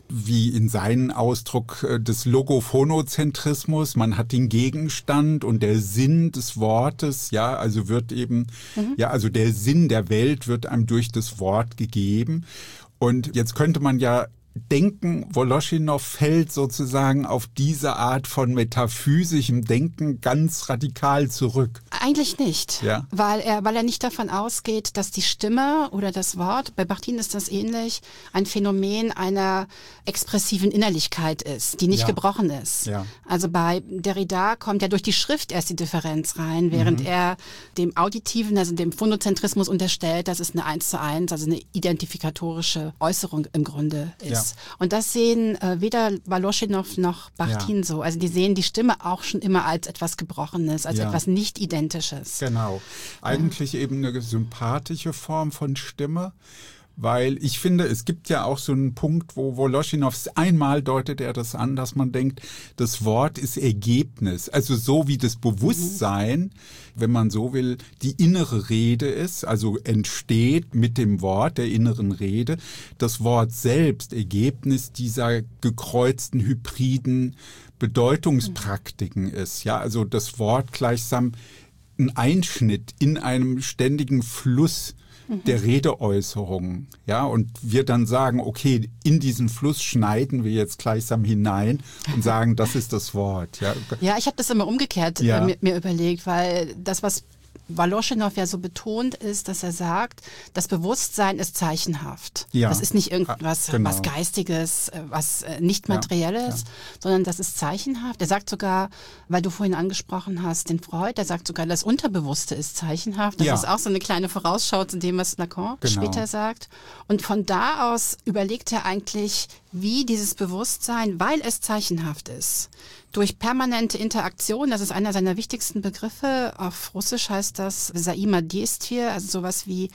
wie in seinem Ausdruck des Logophonozentrismus. Man hat den Gegenstand und der Sinn des Wortes, ja, also wird eben, mhm. ja, also der Sinn der Welt wird einem durch das Wort gegeben. Und jetzt könnte man ja denken, Woloschinow fällt sozusagen auf diese Art von metaphysischem Denken ganz radikal zurück. Eigentlich nicht, ja? weil er weil er nicht davon ausgeht, dass die Stimme oder das Wort, bei Bakhtin ist das ähnlich, ein Phänomen einer expressiven Innerlichkeit ist, die nicht ja. gebrochen ist. Ja. Also bei Derrida kommt ja durch die Schrift erst die Differenz rein, während mhm. er dem Auditiven, also dem Phonozentrismus unterstellt, dass es eine eins zu eins, also eine identifikatorische Äußerung im Grunde ist. Ja. Und das sehen äh, weder Woloschinow noch Bakhtin ja. so. Also die sehen die Stimme auch schon immer als etwas Gebrochenes, als ja. etwas Nicht-Identisches. Genau. Eigentlich ja. eben eine sympathische Form von Stimme. Weil ich finde, es gibt ja auch so einen Punkt, wo Woloschinow, einmal deutet er das an, dass man denkt, das Wort ist Ergebnis. Also so wie das Bewusstsein, mhm. wenn man so will, die innere Rede ist, also entsteht mit dem Wort der inneren Rede, das Wort selbst Ergebnis dieser gekreuzten, hybriden Bedeutungspraktiken mhm. ist. Ja, also das Wort gleichsam ein Einschnitt in einem ständigen Fluss der Redeäußerungen, ja, und wir dann sagen, okay, in diesen Fluss schneiden wir jetzt gleichsam hinein und sagen, das ist das Wort. Ja, ja ich habe das immer umgekehrt ja. äh, mir, mir überlegt, weil das, was Woloschinow ja so betont, ist, dass er sagt, das Bewusstsein ist zeichenhaft. Ja. Das ist nicht irgendwas genau. was Geistiges, was nicht Materielles, ja. Ja. sondern das ist zeichenhaft. Er sagt sogar, weil du vorhin angesprochen hast, den Freud, der sagt sogar, das Unterbewusste ist zeichenhaft. Das ja. ist auch so eine kleine Vorausschau zu dem, was Lacan genau. später sagt. Und von da aus überlegt er eigentlich, wie dieses Bewusstsein, weil es zeichenhaft ist, durch permanente Interaktion, das ist einer seiner wichtigsten Begriffe, auf Russisch heißt das Взаимодействие, also sowas wie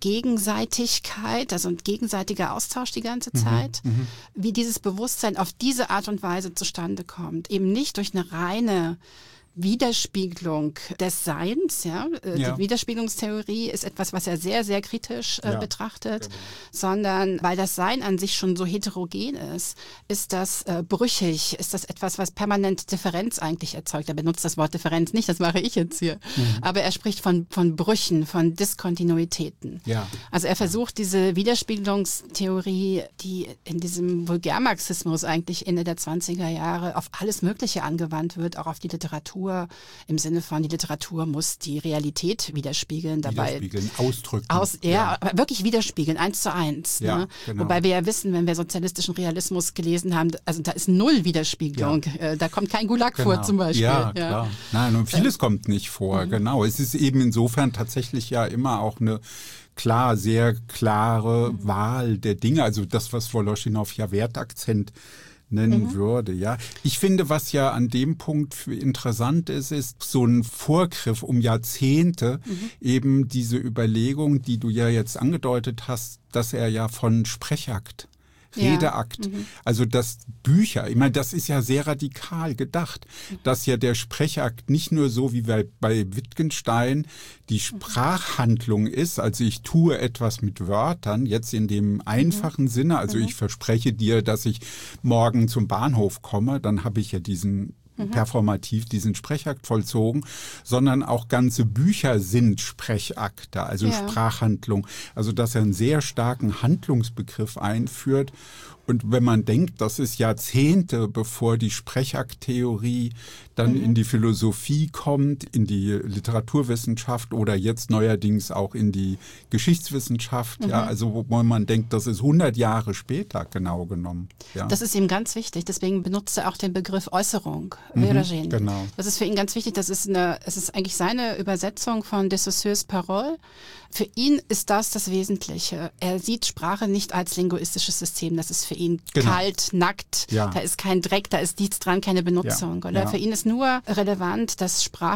Gegenseitigkeit, also ein gegenseitiger Austausch die ganze Zeit, mhm, wie dieses Bewusstsein auf diese Art und Weise zustande kommt. Eben nicht durch eine reine Widerspiegelung des Seins, ja? ja. Die Widerspiegelungstheorie ist etwas, was er sehr, sehr kritisch äh, ja. betrachtet, genau. sondern weil das Sein an sich schon so heterogen ist, ist das äh, brüchig, ist das etwas, was permanent Differenz eigentlich erzeugt. Er benutzt das Wort Differenz nicht, das mache ich jetzt hier, mhm. aber er spricht von, von Brüchen, von Diskontinuitäten. Ja. Also er versucht diese Widerspiegelungstheorie, die in diesem Vulgärmarxismus eigentlich Ende der zwanziger Jahre auf alles Mögliche angewandt wird, auch auf die Literatur, im Sinne von, die Literatur muss die Realität widerspiegeln. Dabei widerspiegeln, ausdrücken. Aus, ja, ja, aber wirklich widerspiegeln, eins zu eins. Ja, ne? Genau. Wobei wir ja wissen, wenn wir sozialistischen Realismus gelesen haben, also da ist null Widerspiegelung. Ja. Da kommt kein Gulag genau. vor zum Beispiel. Ja, ja. klar. Nein, und vieles äh, kommt nicht vor, mhm. genau. Es ist eben insofern tatsächlich ja immer auch eine klar, sehr klare mhm. Wahl der Dinge. Also das, was Woloschinow ja Wertakzent nennen mhm. würde, ja. Ich finde, was ja an dem Punkt interessant ist, ist so ein Vorgriff um Jahrzehnte, mhm. eben diese Überlegung, die du ja jetzt angedeutet hast, dass er ja von Sprechakt, Redeakt, ja. mhm. also dass Bücher, ich meine, das ist ja sehr radikal gedacht, mhm. dass ja der Sprechakt nicht nur so wie bei, bei Wittgenstein die Sprachhandlung ist, also ich tue etwas mit Wörtern, jetzt in dem einfachen mhm. Sinne, also mhm. ich verspreche dir, dass ich morgen zum Bahnhof komme, dann habe ich ja diesen performativ diesen Sprechakt vollzogen, sondern auch ganze Bücher sind Sprechakte, also ja. Sprachhandlung. Also dass er einen sehr starken Handlungsbegriff einführt. Und wenn man denkt, das ist Jahrzehnte, bevor die Sprechakttheorie dann mhm. in die Philosophie kommt, in die Literaturwissenschaft oder jetzt neuerdings auch in die Geschichtswissenschaft, mhm. ja, also wo man denkt, das ist hundert Jahre später genau genommen. Ja. Das ist ihm ganz wichtig, deswegen benutzt er auch den Begriff Äußerung, mhm, genau. Das ist für ihn ganz wichtig, das ist eine, es ist eigentlich seine Übersetzung von de Saussure's Parole. Für ihn ist das das Wesentliche. Er sieht Sprache nicht als linguistisches System. Das ist für ihn genau. kalt, nackt. Ja. Da ist kein Dreck, da ist nichts dran, keine Benutzung. Ja. Oder? Ja. Für ihn ist nur relevant, dass Sprache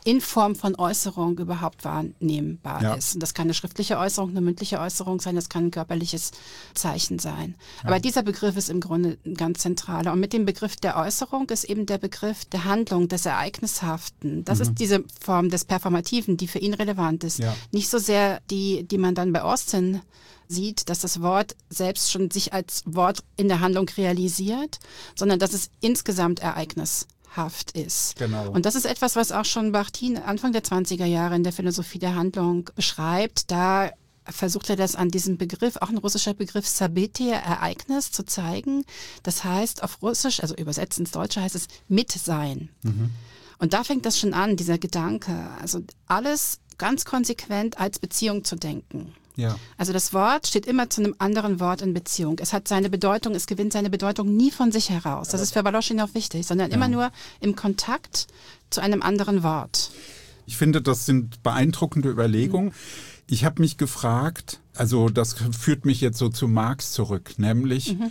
in Form von Äußerung überhaupt wahrnehmbar ja. ist. Und das kann eine schriftliche Äußerung, eine mündliche Äußerung sein, das kann ein körperliches Zeichen sein. Ja. Aber dieser Begriff ist im Grunde ein ganz zentraler. Und mit dem Begriff der Äußerung ist eben der Begriff der Handlung, des Ereignishaften. Das mhm. ist diese Form des Performativen, die für ihn relevant ist. Ja. Nicht so sehr die, die man dann bei Austin sieht, dass das Wort selbst schon sich als Wort in der Handlung realisiert, sondern dass es insgesamt Ereignis ist. Genau. Und das ist etwas, was auch schon Bakhtin Anfang der zwanziger Jahre in der Philosophie der Handlung beschreibt. Da versucht er das an diesem Begriff, auch ein russischer Begriff, Sabetije, Ereignis, zu zeigen. Das heißt auf Russisch, also übersetzt ins Deutsche heißt es Mitsein. Mhm. Und da fängt das schon an, dieser Gedanke. Also alles ganz konsequent als Beziehung zu denken. Ja. Also das Wort steht immer zu einem anderen Wort in Beziehung. Es hat seine Bedeutung, es gewinnt seine Bedeutung nie von sich heraus. Das ist für Woloschinow wichtig, sondern ja. immer nur im Kontakt zu einem anderen Wort. Ich finde, das sind beeindruckende Überlegungen. Mhm. Ich habe mich gefragt, also das führt mich jetzt so zu Marx zurück, nämlich mhm.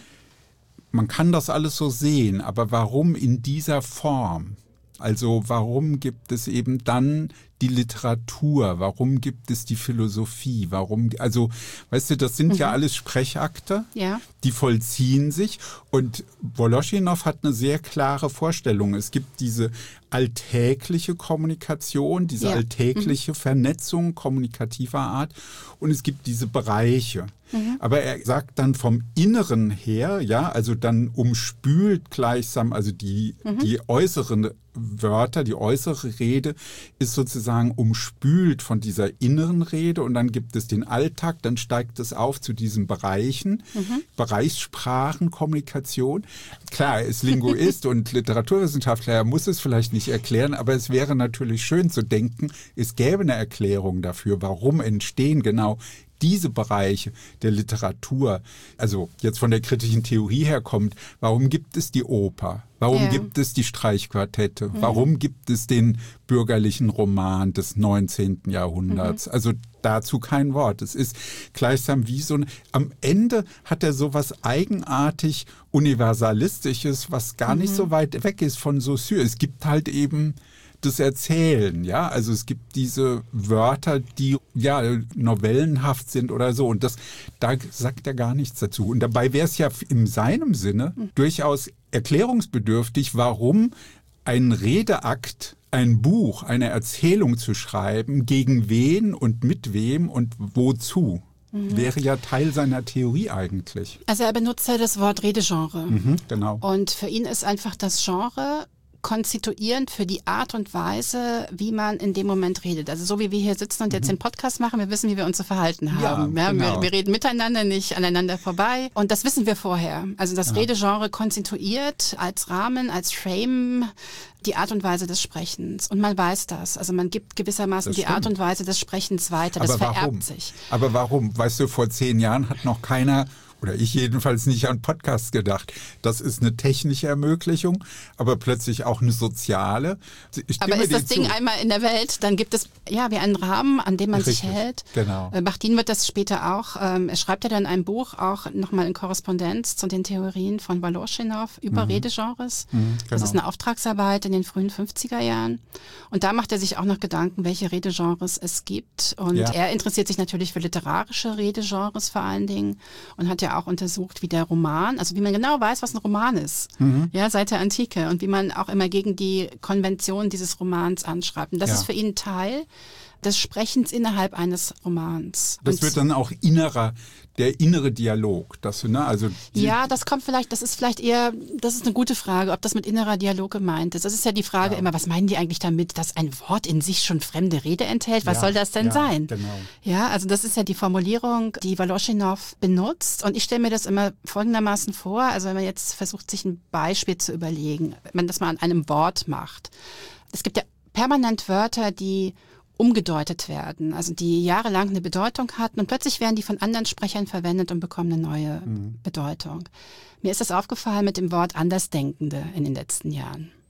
man kann das alles so sehen, aber warum in dieser Form? Also warum gibt es eben dann die Literatur? Warum gibt es die Philosophie? Warum, also, weißt du, das sind mhm. ja alles Sprechakte, ja. die vollziehen sich. Und Woloschinow hat eine sehr klare Vorstellung. Es gibt diese alltägliche Kommunikation, diese ja. alltägliche mhm. Vernetzung kommunikativer Art. Und es gibt diese Bereiche. Mhm. Aber er sagt dann vom Inneren her, ja, also dann umspült gleichsam, also die, mhm. die äußeren Wörter, die äußere Rede ist sozusagen umspült von dieser inneren Rede und dann gibt es den Alltag, dann steigt es auf zu diesen Bereichen, mhm. Bereichssprachen, Kommunikation. Klar, er ist Linguist und Literaturwissenschaftler, er muss es vielleicht nicht erklären, aber es wäre natürlich schön zu denken, es gäbe eine Erklärung dafür, warum entstehen genau diese Bereiche der Literatur, also jetzt von der kritischen Theorie her kommt, warum gibt es die Oper? Warum ja. gibt es die Streichquartette? Mhm. Warum gibt es den bürgerlichen Roman des neunzehnten Jahrhunderts? Mhm. Also dazu kein Wort. Es ist gleichsam wie so ein, am Ende hat er so was eigenartig Universalistisches, was gar mhm. nicht so weit weg ist von Saussure. Es gibt halt eben das Erzählen, ja, also es gibt diese Wörter, die ja novellenhaft sind oder so und das, da sagt er gar nichts dazu. Und dabei wäre es ja in seinem Sinne mhm. durchaus erklärungsbedürftig, warum ein Redeakt, ein Buch, eine Erzählung zu schreiben, gegen wen und mit wem und wozu. Mhm. Wäre ja Teil seiner Theorie eigentlich. Also er benutzt ja das Wort Redegenre. Mhm, genau. Und für ihn ist einfach das Genre konstituierend für die Art und Weise, wie man in dem Moment redet. Also so wie wir hier sitzen und jetzt mhm. den Podcast machen, wir wissen, wie wir uns zu verhalten haben. Ja, genau. wir, wir reden miteinander, nicht aneinander vorbei. Und das wissen wir vorher. Also das ja. Redegenre konstituiert als Rahmen, als Frame die Art und Weise des Sprechens. Und man weiß das. Also man gibt gewissermaßen die Art und Weise des Sprechens weiter. Das Aber vererbt warum? sich. Aber warum? Weißt du, vor zehn Jahren hat noch keiner, oder ich jedenfalls, nicht an Podcasts gedacht. Das ist eine technische Ermöglichung, aber plötzlich auch eine soziale. Aber ist das Ding zu. einmal in der Welt, dann gibt es ja wie einen Rahmen, an dem man Richtig, sich hält. Genau. Bakhtin wird das später auch, ähm, er schreibt ja dann ein Buch, auch nochmal in Korrespondenz zu den Theorien von Woloschinow über mhm. Redegenres. Mhm, genau. Das ist eine Auftragsarbeit in den frühen fünfziger Jahren. Und da macht er sich auch noch Gedanken, welche Redegenres es gibt. Und ja. er interessiert sich natürlich für literarische Redegenres vor allen Dingen und hat ja auch untersucht, wie der Roman, also wie man genau weiß, was ein Roman ist, mhm. ja, seit der Antike und wie man auch immer gegen die Konvention dieses Romans anschreibt. Und das ja. ist für ihn Teil des Sprechens innerhalb eines Romans. Das und wird dann auch innerer, der innere Dialog. Das, ne, also ja, das kommt vielleicht, das ist vielleicht eher, das ist eine gute Frage, ob das mit innerer Dialog gemeint ist. Das ist ja die Frage ja. immer, was meinen die eigentlich damit, dass ein Wort in sich schon fremde Rede enthält? Was ja, soll das denn ja, sein? Genau. Ja, also das ist ja die Formulierung, die Woloschinow benutzt. Und ich stelle mir das immer folgendermaßen vor, also wenn man jetzt versucht, sich ein Beispiel zu überlegen, wenn man das mal an einem Wort macht. Es gibt ja permanent Wörter, die umgedeutet werden, also die jahrelang eine Bedeutung hatten und plötzlich werden die von anderen Sprechern verwendet und bekommen eine neue mhm. Bedeutung. Mir ist das aufgefallen mit dem Wort Andersdenkende in den letzten Jahren.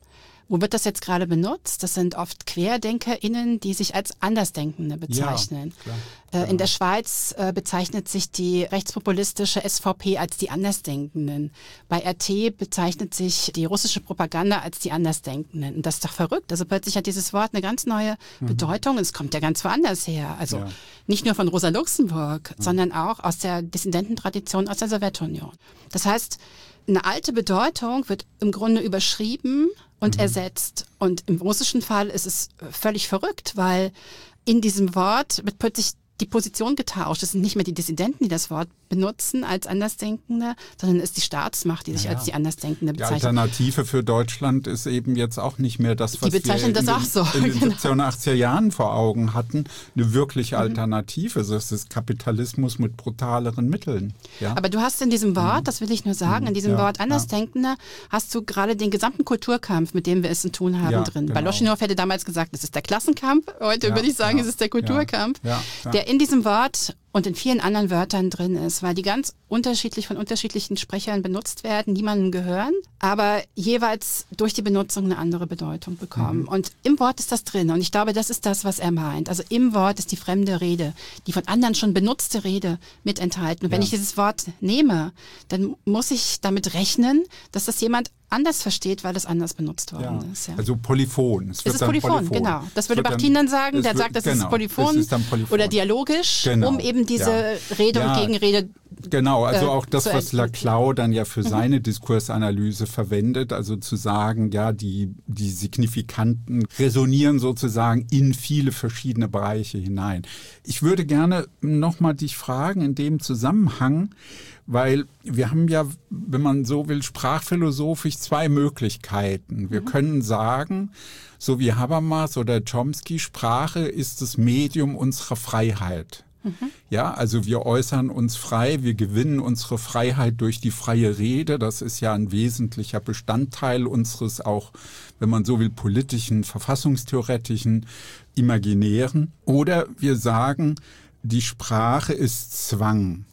Wo wird das jetzt gerade benutzt? Das sind oft QuerdenkerInnen, die sich als Andersdenkende bezeichnen. Ja, klar. Äh, in der Schweiz äh, bezeichnet sich die rechtspopulistische S V P als die Andersdenkenden. Bei R T bezeichnet sich die russische Propaganda als die Andersdenkenden. Und das ist doch verrückt. Also plötzlich hat dieses Wort eine ganz neue mhm. Bedeutung. Es kommt ja ganz woanders her. Also ja. nicht nur von Rosa Luxemburg, mhm. sondern auch aus der Dissidententradition aus der Sowjetunion. Das heißt, eine alte Bedeutung wird im Grunde überschrieben und mhm. ersetzt. Und im russischen Fall ist es völlig verrückt, weil in diesem Wort wird plötzlich die Position getauscht. Es sind nicht mehr die Dissidenten, die das Wort benutzen als Andersdenkende, sondern es ist die Staatsmacht, die sich ja, ja. als die Andersdenkende bezeichnet. Die Alternative für Deutschland ist eben jetzt auch nicht mehr das, was die bezeichnen wir in, das den, auch so. in den genau. siebziger und achtziger Jahren vor Augen hatten. Eine wirkliche Alternative. Mhm. Das ist Kapitalismus mit brutaleren Mitteln. Ja? Aber du hast in diesem Wort, mhm. das will ich nur sagen, in diesem ja, Wort Andersdenkende ja. hast du gerade den gesamten Kulturkampf, mit dem wir es zu tun haben, ja, drin. Genau. Baloschinow hätte damals gesagt, es ist der Klassenkampf. Heute ja, würde ich sagen, ja, es ist der Kulturkampf, ja, ja, der in diesem Wort und in vielen anderen Wörtern drin ist, weil die ganz unterschiedlich von unterschiedlichen Sprechern benutzt werden, niemandem gehören, aber jeweils durch die Benutzung eine andere Bedeutung bekommen. Mhm. Und im Wort ist das drin und ich glaube, das ist das, was er meint. Also im Wort ist die fremde Rede, die von anderen schon benutzte Rede mit enthalten. Und wenn ja. ich dieses Wort nehme, dann muss ich damit rechnen, dass das jemand anders versteht, weil es anders benutzt worden ja. ist. Ja. Also Polyphon. Es, wird es ist dann Polyphon, Polyphon, genau. Das würde Bachtin dann sagen, der wird, sagt, das genau, ist Polyphon, ist Polyphon oder dialogisch, genau. um eben diese ja. Rede ja. und Gegenrede Genau, also auch das, äh, was Laclau dann ja für mhm. seine Diskursanalyse verwendet, also zu sagen, ja, die, die Signifikanten resonieren sozusagen in viele verschiedene Bereiche hinein. Ich würde gerne nochmal dich fragen in dem Zusammenhang, weil wir haben ja, wenn man so will, sprachphilosophisch zwei Möglichkeiten. Wir mhm. können sagen, so wie Habermas oder Chomsky, Sprache ist das Medium unserer Freiheit. Mhm. Ja, also wir äußern uns frei, wir gewinnen unsere Freiheit durch die freie Rede. Das ist ja ein wesentlicher Bestandteil unseres auch, wenn man so will, politischen, verfassungstheoretischen, imaginären. Oder wir sagen, die Sprache ist Zwang.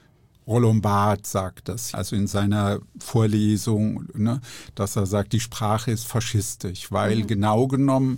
Roland Barthes sagt das, also in seiner Vorlesung, ne, dass er sagt, die Sprache ist faschistisch, weil mhm. genau genommen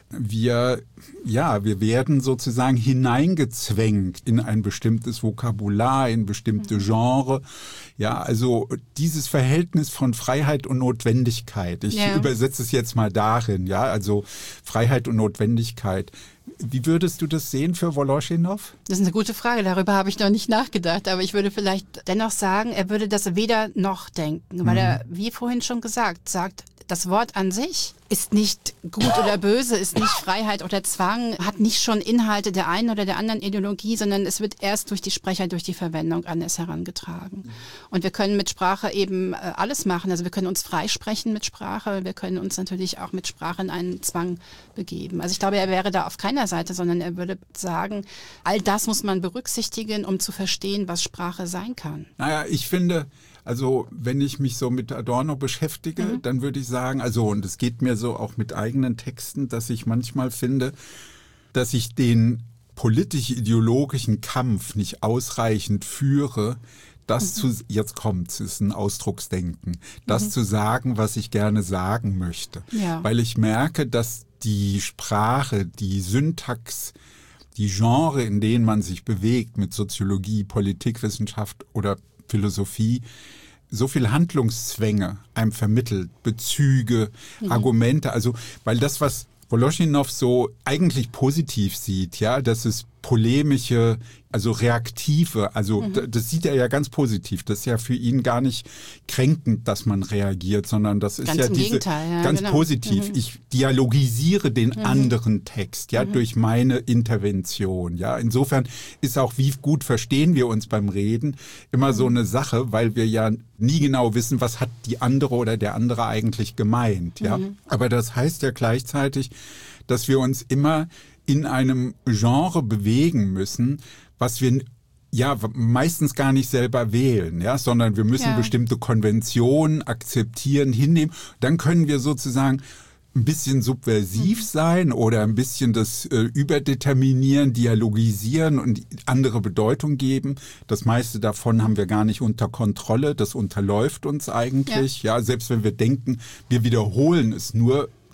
wir, ja, wir werden sozusagen hineingezwängt in ein bestimmtes Vokabular, in bestimmte Genre. Ja, also dieses Verhältnis von Freiheit und Notwendigkeit. Ich ja. übersetze es jetzt mal darin, ja, also Freiheit und Notwendigkeit. Wie würdest du das sehen für Woloschinow? Das ist eine gute Frage, darüber habe ich noch nicht nachgedacht, aber ich würde vielleicht dennoch sagen, er würde das weder noch denken, weil mhm. er, wie vorhin schon gesagt, sagt, das Wort an sich ist nicht gut oder böse, ist nicht Freiheit oder Zwang, hat nicht schon Inhalte der einen oder der anderen Ideologie, sondern es wird erst durch die Sprecher, durch die Verwendung an es herangetragen. Und wir können mit Sprache eben äh, alles machen. Also wir können uns freisprechen mit Sprache, wir können uns natürlich auch mit Sprache in einen Zwang begeben. Also ich glaube, er wäre da auf keiner Seite, sondern er würde sagen, all das muss man berücksichtigen, um zu verstehen, was Sprache sein kann. Naja, ich finde... Also wenn ich mich so mit Adorno beschäftige, mhm. dann würde ich sagen, also und es geht mir so auch mit eigenen Texten, dass ich manchmal finde, dass ich den politisch-ideologischen Kampf nicht ausreichend führe, das mhm. zu, jetzt kommt's, ist ein Ausdrucksdenken, das mhm. zu sagen, was ich gerne sagen möchte. Ja. Weil ich merke, dass die Sprache, die Syntax, die Genre, in denen man sich bewegt mit Soziologie, Politikwissenschaft oder Philosophie, so viel Handlungszwänge einem vermittelt, Bezüge, mhm. Argumente, also weil das, was Woloschinow so eigentlich positiv sieht, ja, das ist polemische, also reaktive, also mhm. das sieht er ja ganz positiv. Das ist ja für ihn gar nicht kränkend, dass man reagiert, sondern das ist ganz ja im diese Gegenteil, ja, ganz genau. positiv. Mhm. Ich dialogisiere den mhm. anderen Text, ja, mhm. durch meine Intervention, ja. Insofern ist auch, wie gut verstehen wir uns beim Reden, immer mhm. so eine Sache, weil wir ja nie genau wissen, was hat die andere oder der andere eigentlich gemeint, ja. Mhm. Aber das heißt ja gleichzeitig, dass wir uns immer in einem Genre bewegen müssen, was wir ja meistens gar nicht selber wählen, ja, sondern wir müssen ja. bestimmte Konventionen akzeptieren, hinnehmen. Dann können wir sozusagen ein bisschen subversiv mhm. sein oder ein bisschen das äh, überdeterminieren, dialogisieren und andere Bedeutung geben. Das meiste davon haben wir gar nicht unter Kontrolle. Das unterläuft uns eigentlich. Ja, ja selbst wenn wir denken, wir wiederholen es nur,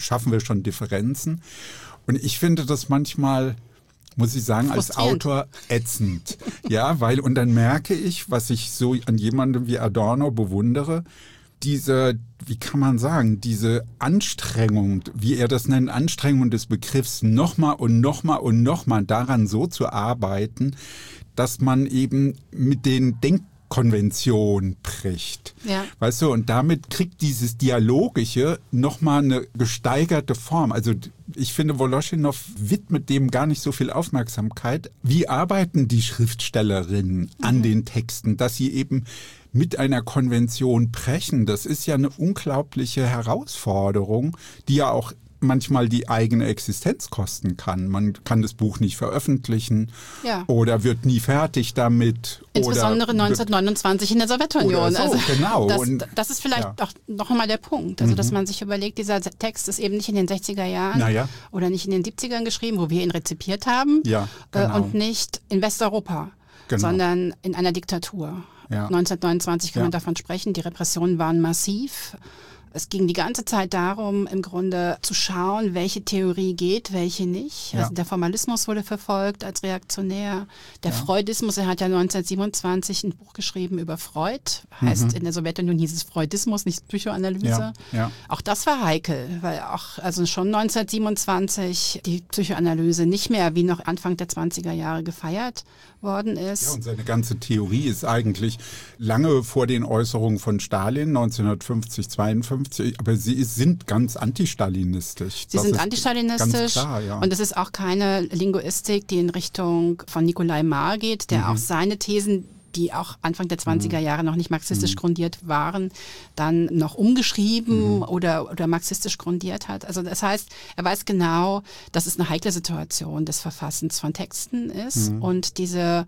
schaffen wir schon Differenzen. Und ich finde das manchmal, muss ich sagen, als Autor ätzend. Ja, weil, und dann merke ich, was ich so an jemandem wie Adorno bewundere, diese, wie kann man sagen, diese Anstrengung, wie er das nennt, Anstrengung des Begriffs, nochmal und nochmal und nochmal daran so zu arbeiten, dass man eben mit den Denkkonventionen bricht. Ja. Weißt du, und damit kriegt dieses Dialogische nochmal eine gesteigerte Form. Also ich finde, Woloschinow widmet dem gar nicht so viel Aufmerksamkeit. Wie arbeiten die Schriftstellerinnen an mhm. den Texten, dass sie eben mit einer Konvention brechen? Das ist ja eine unglaubliche Herausforderung, die ja auch manchmal die eigene Existenz kosten kann. Man kann das Buch nicht veröffentlichen ja. oder wird nie fertig damit. Insbesondere oder neunzehnhundertneunundzwanzig in der Sowjetunion. So, also genau. Das, und, das ist vielleicht ja. auch noch einmal der Punkt. Also, mhm. dass man sich überlegt, dieser Text ist eben nicht in den sechziger Jahren ja. oder nicht in den siebzigern geschrieben, wo wir ihn rezipiert haben ja, genau. äh, und nicht in Westeuropa, genau. sondern in einer Diktatur. Ja. neunzehnhundertneunundzwanzig kann ja. man davon sprechen, die Repressionen waren massiv. Es ging die ganze Zeit darum, im Grunde zu schauen, welche Theorie geht, welche nicht. Ja. Also der Formalismus wurde verfolgt als reaktionär. Der ja. Freudismus, er hat ja neunzehnhundertsiebenundzwanzig ein Buch geschrieben über Freud. Heißt, mhm. in der Sowjetunion hieß es Freudismus, nicht Psychoanalyse. Ja. Ja. Auch das war heikel, weil auch also schon neunzehnhundertsiebenundzwanzig die Psychoanalyse nicht mehr wie noch Anfang der zwanziger Jahre gefeiert worden ist. Ja, und seine ganze Theorie ist eigentlich lange vor den Äußerungen von Stalin, neunzehnhundertfünfzig, zweiundfünfzig, aber sie ist, sind ganz antistalinistisch. Sie das sind antistalinistisch ganz klar, ja. Und es ist auch keine Linguistik, die in Richtung von Nikolai Marr geht, der mhm. auch seine Thesen, die auch Anfang der zwanziger Jahre noch nicht marxistisch mhm. grundiert waren, dann noch umgeschrieben mhm. oder, oder marxistisch grundiert hat. Also das heißt, er weiß genau, dass es eine heikle Situation des Verfassens von Texten ist mhm. und diese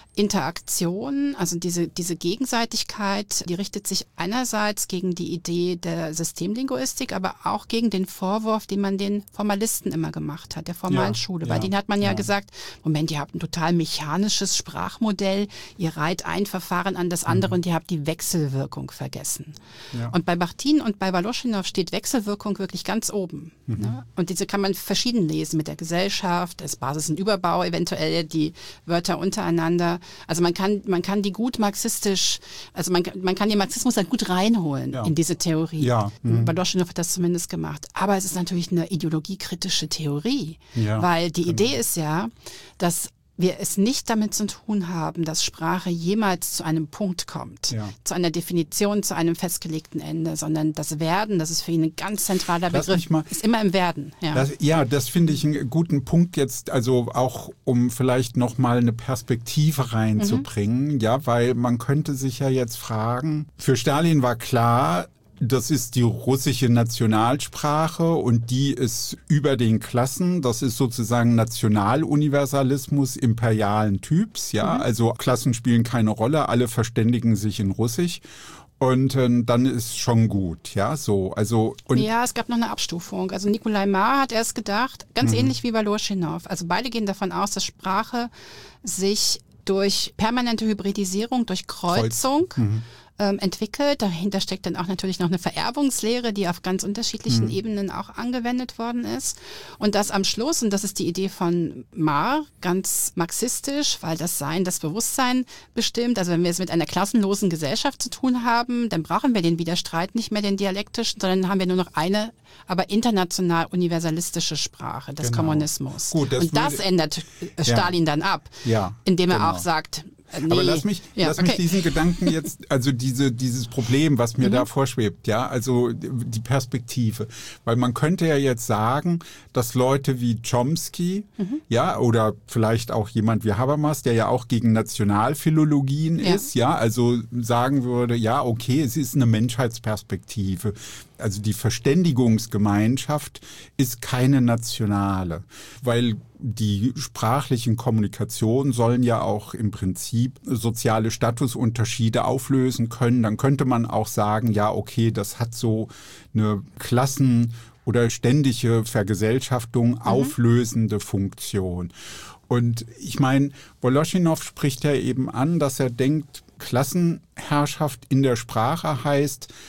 Interaktion, also diese, diese Gegenseitigkeit, die richtet sich einerseits gegen die Idee der Systemlinguistik, aber auch gegen den Vorwurf, den man den Formalisten immer gemacht hat, der formalen ja, Schule. Weil ja, denen hat man ja, ja gesagt, Moment, ihr habt ein total mechanisches Sprachmodell, ihr reiht ein Verfahren an das andere mhm. und ihr habt die Wechselwirkung vergessen. Ja. Und bei Bachtin und bei Woloschinow steht Wechselwirkung wirklich ganz oben. Mhm. Ne? Und diese kann man verschieden lesen mit der Gesellschaft, als Basis und Überbau, eventuell die Wörter untereinander. Also man kann, man kann die gut marxistisch, also man, man kann den Marxismus halt gut reinholen ja. in diese Theorie. Ja. Mhm. Woloschinow hat das zumindest gemacht. Aber es ist natürlich eine ideologiekritische Theorie, ja. weil die genau. Idee ist ja, dass wir es nicht damit zu tun haben, dass Sprache jemals zu einem Punkt kommt, ja. zu einer Definition, zu einem festgelegten Ende, sondern das Werden, das ist für ihn ein ganz zentraler Lass Begriff, mal, ist immer im Werden. Ja, das, ja, das finde ich einen guten Punkt jetzt, also auch um vielleicht nochmal eine Perspektive reinzubringen, mhm. ja, weil man könnte sich ja jetzt fragen, für Stalin war klar, das ist die russische Nationalsprache und die ist über den Klassen. Das ist sozusagen Nationaluniversalismus imperialen Typs. Ja, mhm. also Klassen spielen keine Rolle, alle verständigen sich in Russisch. Und äh, dann ist schon gut, ja, so. Also, und ja, es gab noch eine Abstufung. Also Nikolai Marr hat erst gedacht, ganz mhm. ähnlich wie Woloschinow. Also beide gehen davon aus, dass Sprache sich durch permanente Hybridisierung, durch Kreuzung Kreuz. mhm. ähm, entwickelt. Dahinter steckt dann auch natürlich noch eine Vererbungslehre, die auf ganz unterschiedlichen mhm. Ebenen auch angewendet worden ist. Und das am Schluss, und das ist die Idee von Marr, ganz marxistisch, weil das Sein das Bewusstsein bestimmt. Also wenn wir es mit einer klassenlosen Gesellschaft zu tun haben, dann brauchen wir den Widerstreit nicht mehr, den dialektischen, sondern haben wir nur noch eine, aber international universalistische Sprache des genau. Kommunismus. Gut, das und das ändert Stalin ja. dann ab, ja, indem er genau. auch sagt, Nee. Aber lass mich, ja, lass okay. mich diesen Gedanken jetzt, also diese, dieses Problem, was mir mhm. da vorschwebt, ja, also die Perspektive. Weil man könnte ja jetzt sagen, dass Leute wie Chomsky, mhm. ja, oder vielleicht auch jemand wie Habermas, der ja auch gegen Nationalphilologien ja. ist, ja, also sagen würde, ja, okay, es ist eine Menschheitsperspektive. Also die Verständigungsgemeinschaft ist keine nationale, weil die sprachlichen Kommunikationen sollen ja auch im Prinzip soziale Statusunterschiede auflösen können. Dann könnte man auch sagen, ja, okay, das hat so eine Klassen- oder ständige Vergesellschaftung mhm. auflösende Funktion. Und ich meine, Woloschinow spricht ja eben an, dass er denkt, Klassenherrschaft in der Sprache heißt,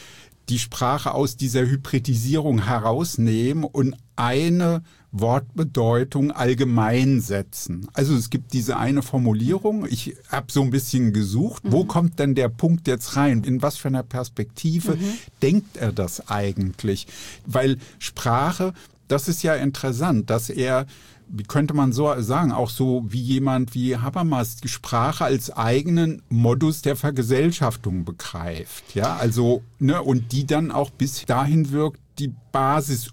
die Sprache aus dieser Hybridisierung herausnehmen und eine Wortbedeutung allgemein setzen. Also es gibt diese eine Formulierung, ich habe so ein bisschen gesucht, mhm. wo kommt denn der Punkt jetzt rein? In was für einer Perspektive mhm. denkt er das eigentlich? Weil Sprache, das ist ja interessant, dass er, wie könnte man so sagen, auch so wie jemand wie Habermas die Sprache als eigenen Modus der Vergesellschaftung begreift. Ja, also, ne, und die dann auch bis dahin wirkt, die Basis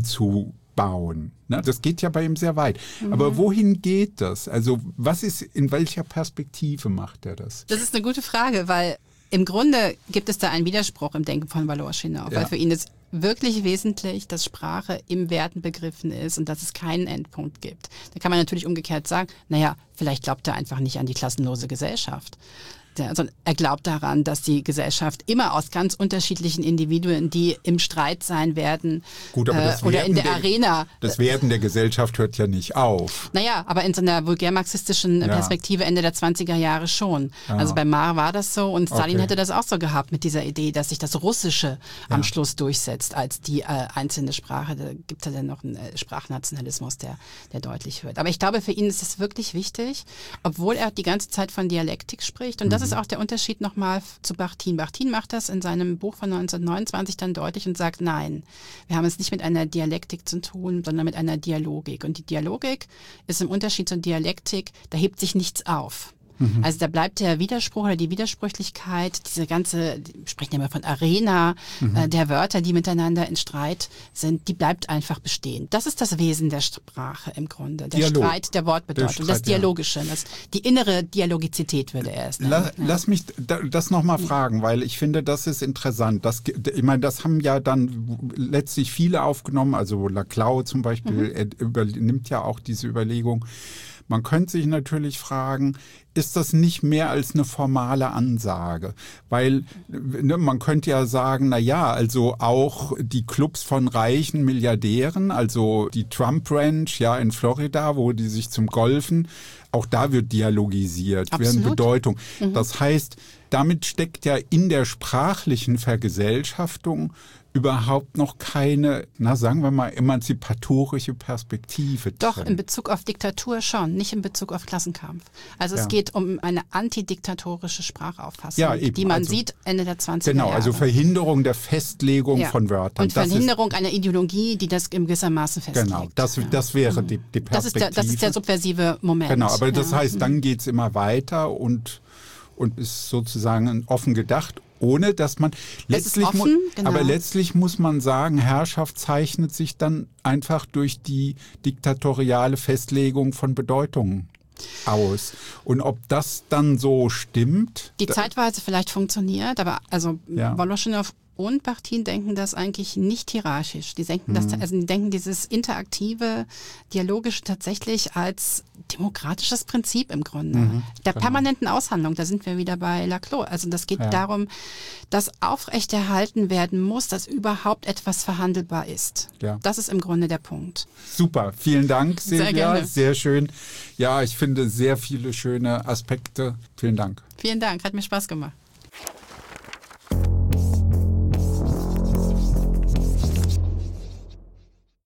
umzubauen. Ne, das geht ja bei ihm sehr weit. Mhm. Aber wohin geht das? Also, was ist, in welcher Perspektive macht er das? Das ist eine gute Frage, weil im Grunde gibt es da einen Widerspruch im Denken von Voloshinov, ja. weil für ihn ist wirklich wesentlich, dass Sprache im Werten begriffen ist und dass es keinen Endpunkt gibt. Da kann man natürlich umgekehrt sagen, naja, vielleicht glaubt er einfach nicht an die klassenlose Gesellschaft. Also er glaubt daran, dass die Gesellschaft immer aus ganz unterschiedlichen Individuen, die im Streit sein werden, Gut, aber das äh, oder in der, der Arena. Das Werden der Gesellschaft hört ja nicht auf. Naja, aber in so einer vulgär-marxistischen ja. Perspektive Ende der zwanziger Jahre schon. Ja. Also bei Marr war das so und Stalin okay. hätte das auch so gehabt mit dieser Idee, dass sich das Russische ja. am Schluss durchsetzt als die äh, einzelne Sprache. Da gibt es ja dann noch einen äh, Sprachnationalismus, der, der deutlich wird. Aber ich glaube, für ihn ist es wirklich wichtig, obwohl er die ganze Zeit von Dialektik spricht und das Das ist auch der Unterschied nochmal zu Bakhtin. Bakhtin macht das in seinem Buch von neunzehnhundertneunundzwanzig dann deutlich und sagt, nein, wir haben es nicht mit einer Dialektik zu tun, sondern mit einer Dialogik. Und die Dialogik ist im Unterschied zur Dialektik, da hebt sich nichts auf. Mhm. Also da bleibt der Widerspruch oder die Widersprüchlichkeit, diese ganze, wir sprechen ja immer von Arena, mhm. äh, der Wörter, die miteinander in Streit sind, die bleibt einfach bestehen. Das ist das Wesen der Sprache im Grunde, der Dialog. Streit der Wortbedeutung, der Streit, das Dialogische, ja. das, die innere Dialogizität würde er es nennen. La, ja. Lass mich das nochmal ja. fragen, weil ich finde, das ist interessant. Das, ich meine, das haben ja dann letztlich viele aufgenommen, also Laclau zum Beispiel, mhm. er übernimmt ja auch diese Überlegung. Man könnte sich natürlich fragen, ist das nicht mehr als eine formale Ansage? Weil ne, man könnte ja sagen, na ja, also auch die Clubs von reichen Milliardären, also die Trump Ranch ja in Florida, wo die sich zum Golfen, auch da wird dialogisiert, werden Bedeutung. Mhm. Das heißt, damit steckt ja in der sprachlichen Vergesellschaftung überhaupt noch keine, na sagen wir mal, emanzipatorische Perspektive drin. Doch, in Bezug auf Diktatur schon, nicht in Bezug auf Klassenkampf. Also ja. es geht um eine antidiktatorische Sprachauffassung, ja, eben, die man also, sieht Ende der zwanziger Jahre. Genau, also Verhinderung der Festlegung ja. von Wörtern. Und das Verhinderung ist, einer Ideologie, die das in gewissermaßen festlegt. Genau, das, ja. das wäre die, die Perspektive. Das ist, der, das ist der subversive Moment. Genau, aber das ja. heißt, dann geht es immer weiter und, und ist sozusagen offen gedacht, ohne dass man letztlich, offen, mu- genau. aber letztlich muss man sagen, Herrschaft zeichnet sich dann einfach durch die diktatoriale Festlegung von Bedeutungen aus. Und ob das dann so stimmt? Die zeitweise vielleicht funktioniert, aber also ja. Voloshinov und Bakhtin denken das eigentlich nicht hierarchisch. Die denken, das, also die denken dieses interaktive, dialogische tatsächlich als demokratisches Prinzip im Grunde. Mhm, der genau. permanenten Aushandlung, da sind wir wieder bei Laclau. Also das geht ja. darum, dass aufrechterhalten werden muss, dass überhaupt etwas verhandelbar ist. Ja. Das ist im Grunde der Punkt. Super, vielen Dank, Silvia. Sehr gerne. Sehr schön. Ja, ich finde sehr viele schöne Aspekte. Vielen Dank. Vielen Dank, hat mir Spaß gemacht.